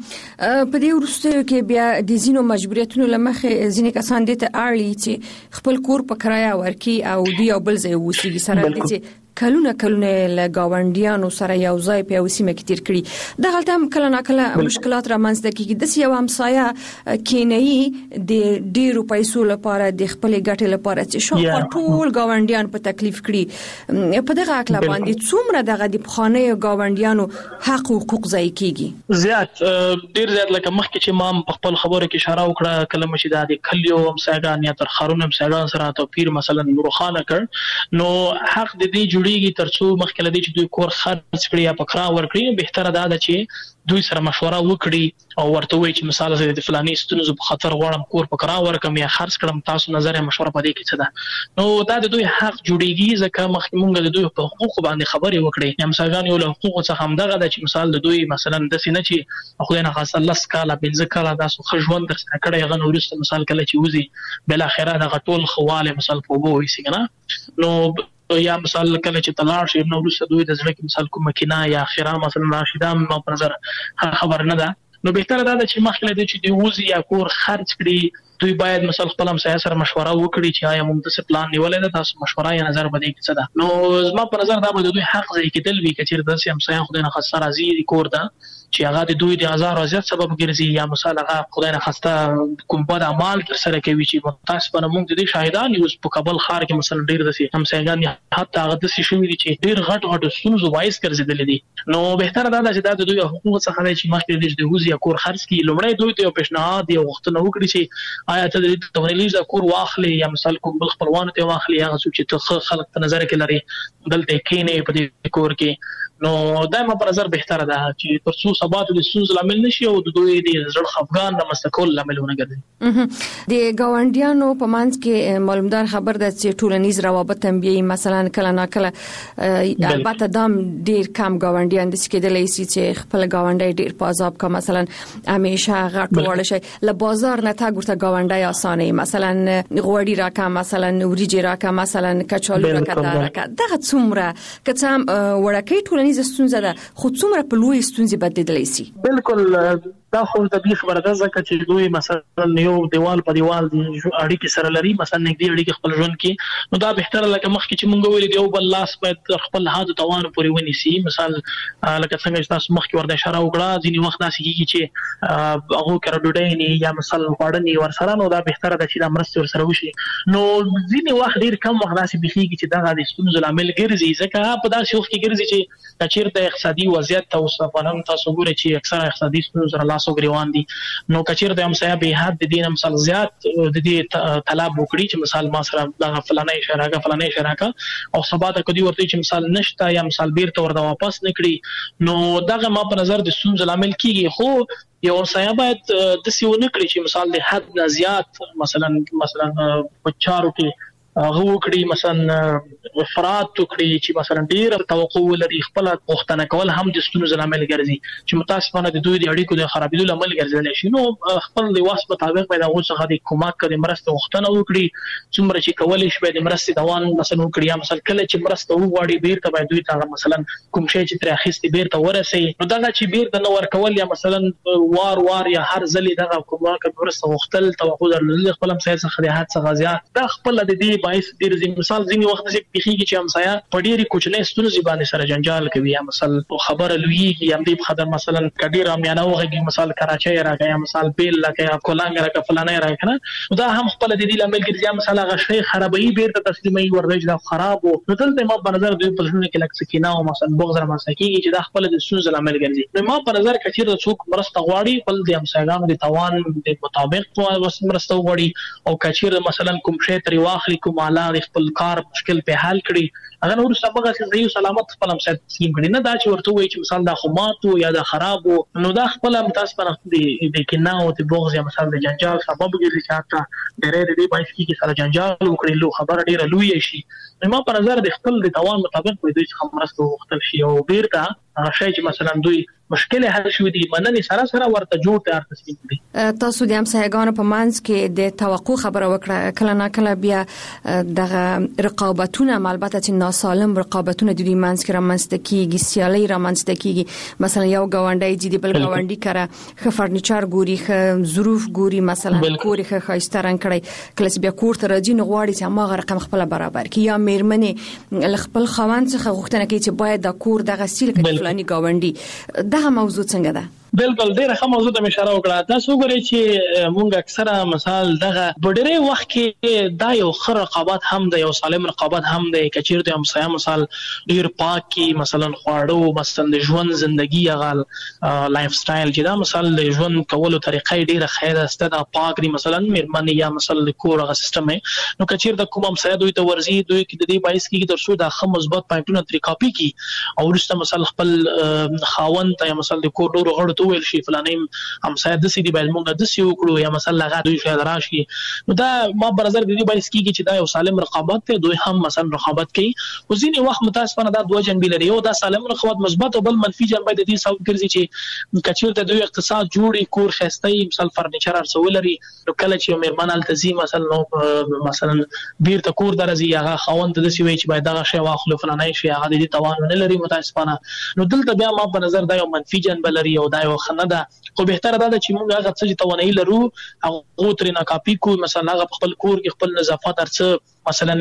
په دې ورسته کې بیا د زینو مجبوریتونو لمخه ځینې کسان دي ته اړ چې خپل کور په کرایه ورکي او دی او بل ځای وسیږي سره دي کلونه له گاونډیانو سره یو ځای په وسیمه کې تیر کړي د غلطه کله ناکله مشکلات رامنځته کیږي د یو همسایه کینې د ډیرو پیسو لپاره د خپل ګټې لپاره چې شو ټول گاونډیان په تکلیف کړي په دغه اکلا باندې څومره دغه د خانه گاونډیانو حق او حقوق ځای کیږي زیات ډیر زیات لکه مخکې چې ما په خپل خبره کې اشاره وکړه کله مشي د کلیو همسایگان یا تر خارون همسایگان سره توپیر مثلا روخانه کړ نو حق د دې جوړیږي ترڅو مخکې لدی چې دوی کور خرڅ کړي یا پکرا ورکړي بهتره ده چې دوی سره مشوره وکړي او ورته وایي چې مثال زه د فلاني ستونزو په خاطر غواړم کور پکرا ورکم یا خرڅ کړم تاسو نظر مشوره پدې کې څه ده نو دا د دوی حق جوړیږي ځکه مخکې مونږ د دوی په حقوق باندې خبرې وکړي همسایگان یو له حقوق څخه هم دغه د چې مثال د دوی مثلا د سینې چې خو نه خاصه الله سکاله بنځه کاله تاسو خژوند د سره کړه غن ورسته مثال کله چې وزي بل اخره د غټول خواله مثال په وو وي څنګه نو یا مثال کله چې تلاړ شي نو ورسره دوی د ځړ کې مثال کومه کینا یا اخره مثلا راشدام نو په نظر خبر نه ده نو بهتره ده چې مخکې د چې دی وزي یا کور خرڅ کړي دوی باید مثلا خپل همسایه سره مشوره وکړي چې آیا موږ د پلان نیولای ده تاسو مشوره یا نظر بده کې څه ده نو زما په نظر دا به دوی حق ځای کېدل وی کچیر د همسایه خدای نه خاصه راځي کور ده چې هغه د دوی د هزار ازیات سبب ګرځي یا مثلا هغه خدای نه خاصه کوم بد اعمال تر سره کوي چې متاسفانه موږ د دې شاهدان یو په کابل ښار کې مثلا ډیر دسي همسایگان حتی هغه د شي دي چې ډیر غټ ستونزو وایس ګرځیدل دي نو بهتره ده چې د دوی حقوق څخه دی چې مخکې د وزي کور خرڅ کی لومړی دوی ته پیشنهاد یو وختونه وکړي چې آیا ته د تونلیز کور واخلي یا مثلا کوم بل خپلوان ته واخلي هغه چې ته خلک ته نظر کې لري دلته کینې په دې کور کې نو دایمه پر نظر بهتره ده چې ترڅو ثبات د سوز لامل نشي او د دوی د زړه خفقان د مستقل لاملونه ګرځي د گاونډیانو په منځ کې معلومدار خبر ده چې ټولنیز روابط هم بي مثلا کله ناکله البته دام ډیر کم گاونډیان د سکیدلې سي چې خپل گاونډي ډیر په عذاب کا مثلا همیشه غټ وړ شي ل بازار نه تا ګورته گاونډي اسانه مثلا غوړی راکا مثلا وريجي راکا مثلا کچالو راکا دغه څومره کڅم وړکې ټولنیز ستونزه ده خو څومره په لوی ستونزې بدلیدلی سي بالکل دا خو د دې خبره ده ځکه چې دوی مثلا یو دیوال په دیوال اړیکې سره لري مثلا نږدې اړیکې خپل ژوند کې نو دا بهتره لکه مخکې چې مونږ ویل دی او بل لاس باید خپل هاده توان پورې ونیسي مثال لکه څنګه چې تاسو مخکې ورته اشاره وکړه ځینې وخت داسې کیږي چې هغه کړه ډوډۍ نه یا مثلا خوړنی ورسره نو دا بهتره ده چې دا مرسته ورسره وشي نو ځینې وخت ډیر کم وخت داسې بخیږي چې دا د ستونزو لامل ګرځي ځکه په داسې وخت کې ګرځي چې چیرته اقتصادي وضعیت تاسو په تاسو ګورئ چې اکثره اقتصادي ستونزې لاسو ګریوان دي نو کچیر د همسایه به حد دین مثال زیات د دې طلب وکړي چې مثال ما سره د فلانه شراکه او سبا ته کدي ورته چې مثال نشته یا مثال بیرته ورته واپس نکړي نو دغه ما په نظر د ستونزې لامل کیږي خو یو همسایه باید د سیونه کړی چې مثال د حد نه زیات مثلا په چارو کې هغه وکړي مثلا افراط وکړي چې مثلا ډیر توقع لري خپل غوښتنه کول هم د ستونزو لامل ګرځي چې متاسفانه د دوی د اړیکو د خرابېدو لامل ګرځي شي. نو خپل د واس مطابق باید هغه څخه د کومک کړي مرسته غوښتنه وکړي څومره چې کولای شي د مرستې دوام مثلا وکړي. مثلا کله چې مرسته وغواړي بیرته باید دوی ته مثلا کوم شی چې تر اخیستي بیرته ورسي نو دا چې بیرته نو ورکول یا مثلا وار یا هر ځلې دغه کومک مرسته غوښتل توقع درلودل خپل مسایل څخه د حد څخه زیات دا خپل د دې باعث ډیر مثال ځینی وخت چې بخیږي چې همسایا په ډېری کوچنۍ ستونزې باندې سره جنجال کوي یا مثلا خبره لویږي یا دې خبر مثلا کډیر امیانه وغږی مثال کراچۍ راغی یا مثال بیل لکه کولانګ راکه فلانه راغی کنه دا هم خپل د دې لامل ګرځي مثلا غشي خرابوي بیرته تسلیمي ورځ دا خراب نو دلته ما په نظر دوی په ژوند کې لکه سکینه او مثلا بغض را مسکیږي چې دا خپل د ستونزې لامل ګرځي. نو ما په نظر کې چې څوک مرسته غواړي بل د همسایګانو د توان د مطابق مرسته غواړي او کچیر مثلا کوم شی تر واخلي کوم اعلی خپل کار مشکل په حل کړي هغه نور سبقه چې زیو سلامت خپل هم تسلیم کړي نه دا چې ورته وایي چې مثال دا خماتو یا دا خراب نو دا خپل هم تاسو په د کینه او د بغض یا مثال د جنجال سبب ګرځي چې حتی ډېرې دې باعث کیږي سره جنجال وکړي لو خبر ډېر لوی شي. نو ما په نظر د خپل د توان مطابق دوی څخه مرسته وغوښتل شي او بیرته هغه شی چې مثلا دوی مشکل حل شوی دي مننه سره ورته جوړ تیار تسلیم کړي. تاسو د همسایګانو په منځ کې د توقع خبره وکړه کله نه کله بیا دغه رقابتونه البته چې ناسالم رقابتونه د دوی منځ کې رامنځته کیږي سیالي رامنځته کیږي مثلا یو گاونډي چې د بل گاونډي کړه خ فرنیچر ګوري خ ظروف ګوري مثلا کوري خ خاصه رنگ کړي کله چې بیا کور ته راځي نو غواړي چې ما رقم خپل برابر کی یا میرمنې خپل خوند څخه غوښتنه کوي چې باید د کور دغه سیل کې فلاني گاونډي دا موضوع څنګه ده؟ بالکل ډیره ښه موضوع ته اشاره وکړه. تاسو وګورئ چې مونږ اکثره مثال دغه ډېرې وخت کې دا یو ښه رقابت هم د یو سالم رقابت هم د کچیر د همسایه مثال ډیر پاکي مثلا خواړو مثلا د ژوند ژوندۍ هغه لایف سټایل چې دا مثال د ژوند کولو طریقې ډیره خیره است دا پاک دي مثلا میرمن یا مثلا د کور هغه سیستم نو کچیر د کوم همسایه دوی ته ورزي دوی کې د دې باعث کیږي ترڅو دا ښه مثبت پوینټونه تری کاپي کی او ورسته مثلا خپل خاوند ته مثلا د کور ډور غړ ویل شي فلانیم همسایه د سې دی باید موږ د سې وکړو یا مثلا لغه دوی شاید راشي نو دا ما پر نظر د دې باعث کیږي چې دا یو سالم رقابت ته دوی هم مثلا رقابت کوي او ځینې وخت متاسفانه دا دوه جنبې لري یو دا سالم رقابت مثبت او بل منفي جنبه د دې سبب ګرځي چې کچیر ته دوی اقتصاد جوړي کور خسته مثلا فرنیچر ارسول لري نو کله چې میرمن التزام مثلا بیرته کور درځي هغه خاوند د سې وی چې باید دا شی واخلو فلانه شي هغه د توان نه لري متاسفانه نو دلته بیا ما په نظر دا یو منفي جنبه لري او دا خنه ده خو بهتره ده چې موږ هغه څه چې توانایي لرو هغه ترې نه کاپي کو مثلا هغه خپل کور کې خپل نظافت ارڅ مثلا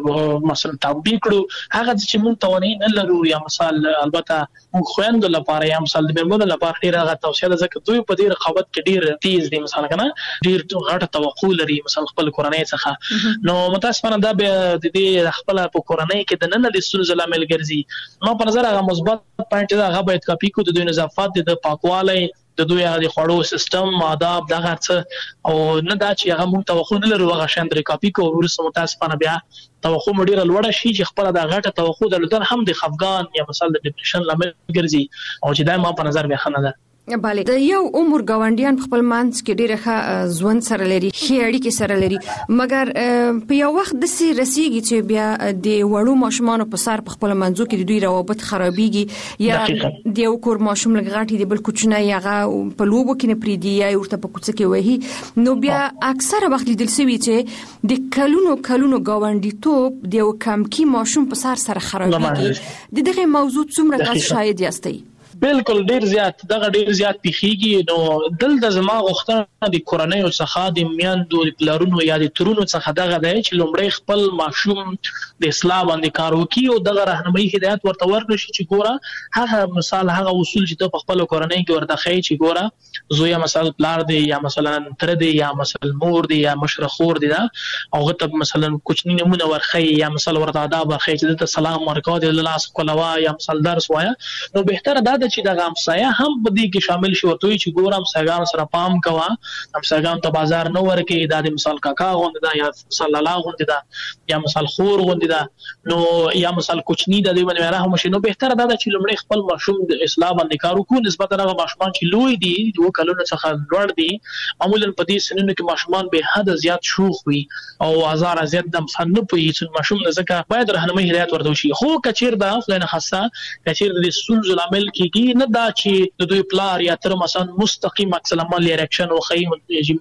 تطبیق کړو هغه چې موږ توانایي نه لرو یا مثلا البته موږ خويندو لپاره یا مثلا د میرمنو لپاره ډیر هغه توصیه ده ځکه دوی په دې رقابت کې ډیر تیز دي مثلا کنه ډیر غټه توقع لري مثلا خپل کورنۍ څخه نو متاسفانه دا به د دې خپل په کورنۍ کې د نن د ستونزو لامل ګرځي نو په نظر هغه مثبت پوینټ دا هغه باید کاپي کو د دوی نظافت د پاکوالی د دوی هغه خوړو سیستم آداب دغه څه او نه دا چې هغه موږ توقع نه لرو هغه شان درې کاپي کو ورسره متاسفانه بیا توقع ډیره لوړه شي چې خپل د غټه توقع درلودل هم د خفګان یا مثلا د ډیپریشن لامل ګرځي او چې دا ما په نظر بیا خنه ده. بله د یو عمر گاونډیان په خپل منځ کې ډیره ښه ژوند سره لري ښه اړیکې سره لري مګر په یو وخت د سي رسیږي چې بیا د وړو ماشومان په سر په خپل منځو کې د دوی روابط خرابيږي یا د یو کور ماشوم لګاټي د بل کوچنی هغه په لوبو کې نه پریدي یا ورته په کوڅه کې وهي نو بیا اکثره وخت لیدل شوی چې د کلونو گاونډي توپ د یو کم کی ماشوم په سر خرابيږي دغه موضوع څومره تاسو شاهد یاستئ؟ بالکل ډیر زیات پیخیږي نو دلته زما غوښتنه د کورنۍ او څخه د میاندو د پلارونو یا د ترونو څخه دغه دی چې لومړی خپل ماشوم د اصلاح باندې کار وکړي او دغه راهنمایي هدایت ورته ورکړي چې ګوره هغه مثال هغه اصول چې ته په خپل کورنۍ کې ورته ښیي چې ګوره زوی مثلا پلار دی یا مثلا تر دی یا مثلا مور دی یا مشره خور دی دا او غته مثلا کوچنی نمونه ورخی یا مثلا ورته آداب ورخی چې ته سلام ورکوه د لاس کولوا یا مثلا درس وایا نو بهتره دا چې د همسایه هم په دې کې شامل شي ورته چې ګورم همسایګان سره پام کوه همسایګان ته بازار نه ورکې دا د مثال کاکا غوندې دا یا مثال لالا غوندې دا یا مثال خور غوندې دا نو یا مثال کوچنی د دې باندې رحم شي نو بهتره دا چې لمړی خپل ماشوم د اصلاح باندې کار وکړو نسبت هغه ماشومان چې لوی دي د کلونو څخه لوړ دي معمولا په دې سنونو کې ماشومان به حد زیات شوخ وي او هزار زیات د مفن نه پي چې ماشوم ځکه باید راهنمایي هدایت ورته وشي خو کچیر دا خلنه خاصه کچیر د سنز العمل کېږي نه دا چې د دوی پلار یا تر مثلا مستقیم عکس العمل ریاکشن او خیم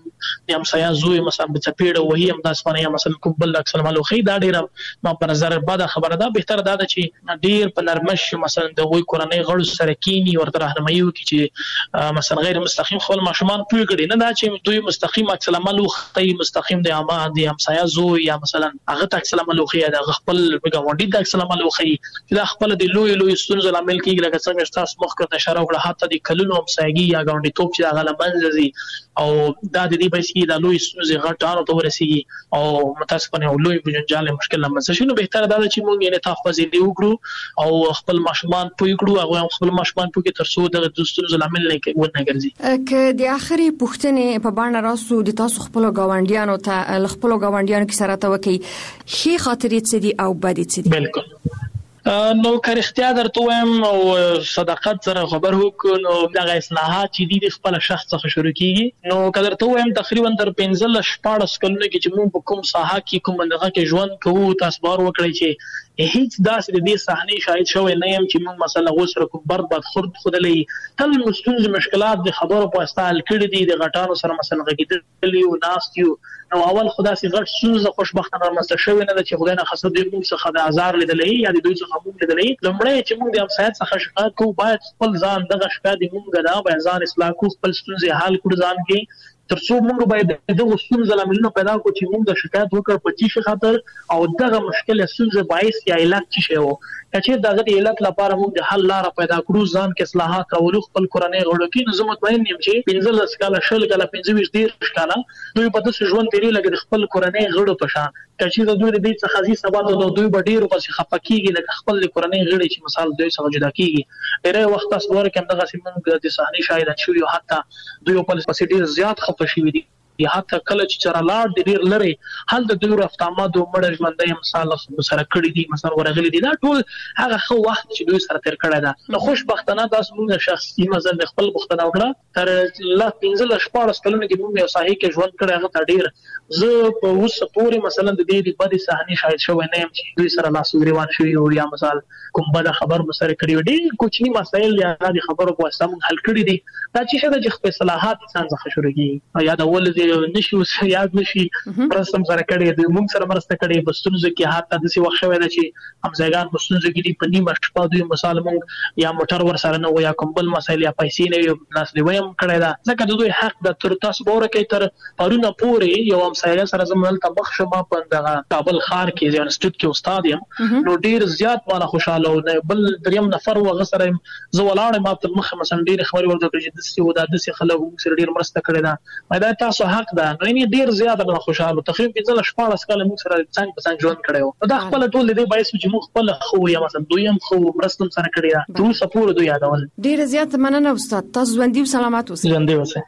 د همسایه زوی مثلا په چپیړه وهي هم د اسپانیا مثلا کوم بل عکس العمل خو دا ډیر ما په نظر بعد خبره ده بهتره ده چې ډیر په نرمش مثلا د وی کورنۍ غړو سره کینی ورته راهنمایي وکړي چې مثلا غیر مستقیم خپل ماشومان پوي کړي نه دا چې دوی مستقیم عکس العمل خو مستقیم د عامه د همسایه زوی یا مثلا هغه عکس العمل خو یا د خپل ګاونډي د عکس العمل خو چې دا خپل د لوی ستونزې لامل کیږي لکه څنګه تاسو مخکې اشاره وکړه حتی د کلونو همسایګي یا ګاونډي توپ چې هغه لمنځي او دا د دې بچي د لوی ستونزې غټانو ته ورسیږي او متاسفانه لوی بجنجال مشکل لمنځه شنو بهتره ده چې موږ یې انعطاف پذیری وکړو او خپل ماشومان پوي کړو او خپل ماشومان پوي تر څو د ستونزې لامل نه ګرځي که د اخري پوښتنې په باندې راسو د تاسو خپل ګاونډیانو ته خپل ګاونډیانو کې سره ته وکي خي خاطرې څه دي او بدې څه دي بالکل نو که اختیار درته وایم او صداقت سره خبر وکړو نو دغه اصلاحات چې د خپل شخص څخه شروع کیږي نو که درته وایم تقریبا تر 15 14 کلونو کې چې موږ په کوم ساحه کې کوم منطقه کې ژوند کوو تاسو بار وکړئ چې هیڅ داسې د دې صحنې شاهد شوی نه يم چې موږ مثلا غوسره کوم بد خودلې تل مستونز مشکلات د خبرو په استعمال کړي دي د غټانو سره مثلا غږیدلی او ناستیو نو اول خدا سي غټ سوزه خوشبختانه مسته شوی نه چې خدای نه خاصه د موږ څخه د آزار لیدلې یا د دوی څخه موږ لیدلې لمړی چې موږ د همسایت څخه شکایت کوو باید خپل ځان دغه شکایت موږ دا باید ځان اصلاح کوو خپل ستونزې حل کړو ځان کې ترڅو موږ باید دغه ستونزې لاملونه پیدا کړو چې موږ د شکایت وکړ په چی خاطر او دغه مشکل ستونزې باعث یا علت شي وو چې دغه علت لپاره موږ د حل لار پیدا کړو ځان کې اصلاحات راولو خپل کورنۍ غړو کې نو زه مطمئن یم چې 15 کاله شل کاله 25 ډیر کاله دوی په داسې ژوند تیری لکه خپل کورنۍ غړو په شان چې دوی د دې څخه ځي سبا د دوی په ډیرو پسې خپکیږي لکه خپل کورنۍ غړي چې مثال دوی څخه جدا کیږي ډېر وخت تاسو ورکه دغه سیمه د صحنې شاهد شو یو حتی دوی په پسې ډیر زیات خپه شوي دي یا حتی کله چې چرلاړ د ډیر لري حل د دوی رفتامات او مړ ژوندۍ مثال سره کړی دي مثلا ورغلي دي دا ټول هغه خو وخت چې دوی سره تیر کړی دا نو خوشبختانه تاسو موږ شخصي مثلا خپل بختنه وکړه تر لا 15 14 کلونه کې موږ یو صحیح کې ژوند کړی هغه ډیر زه په اوسه پورې مثلا د دې بدې صحنې شاهد شوی نه یم چې دوی سره لاس ګریوان شوی او یا مثال کوم بل خبر مسره کړی ډیر کوچنی مسایل یا د خبرو په واسطه موږ حل کړی دي دا چې شته چې خپل اصلاحات انسان څخه شروع کیږي یا د ول نشي یاد نشي پرستم سره کړي د موږ سره مرسته کړي بستونځ کې حتی د څه وخت شوی دی چې همزګان بستونځ کې دی په نیمه شپه دوی مثال موږ یا موټر ور سره نه یا کوم بل مسایل یا پیسې نه یو ناس دی ویم کړی دا ځکه د دوی حق د تر تاسو بوره کې تر پرونه پورې یو همسایه سره زموږ ته مخ شمه په دغه کابل ښار کې ځان انسټیټیوټ کې استاد یم نو ډیر زیات مانه خوشاله او بل دریم نفر وغسره زه ولاړم ما ته مخ مثلا ډیر خبري ورته کړی د سی ودا د سی خلک سره ډیر مرسته کړی دا دا تاسو حق ده نو یې ډیر زیات نه خوشاله تقریبا 14 کال موږ سره څنګه په څنګه ژوند کړو دا خپل ټول دې باعث چې موږ خپل خو یا مثلا دویم خو مرستم سره کړی دا سپور دوی یادول ډیر زیات مننه استاد تاسو ژوندۍ او سلامات اوسئ ژوندۍ اوسئ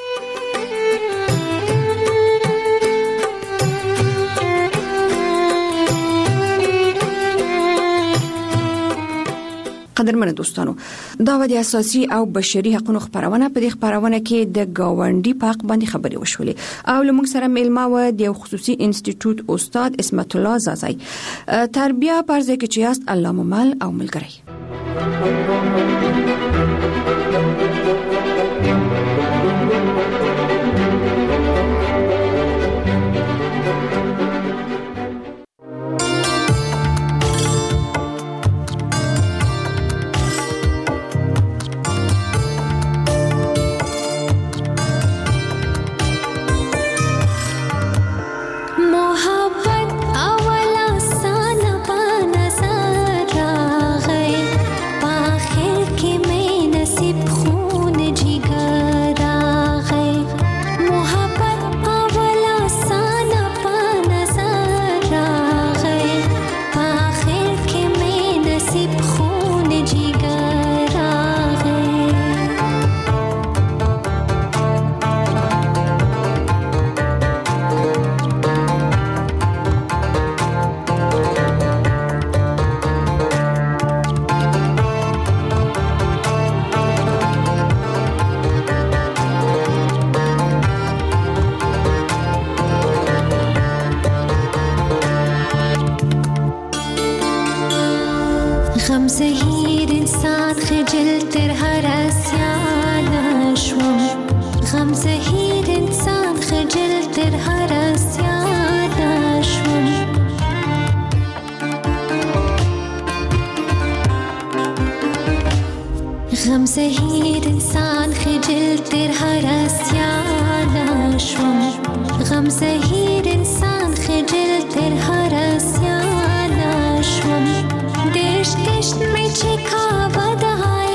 قدرمن دوستانو دا و د اساسي او بشري حقوقو خبرونه په دې خبرونه کې د گاونډي په حق باندې خبرې وشولې او لمونږ سره میلمه و د خصوصي انسټیټیوټ استاد اسمت الله زازای تربیه پرځه کې چې است الله ممل او ملګری नसीब غم زهیر انسان خجل تر هر اسیان شوم غم زهیر انسان خجل تر هر اسیان شوم غم زهیر انسان خجل تر هر اسیان شوم غم زهیر انسان خجل تر هر اسیان شوم دشت دشت میں چکا ودائے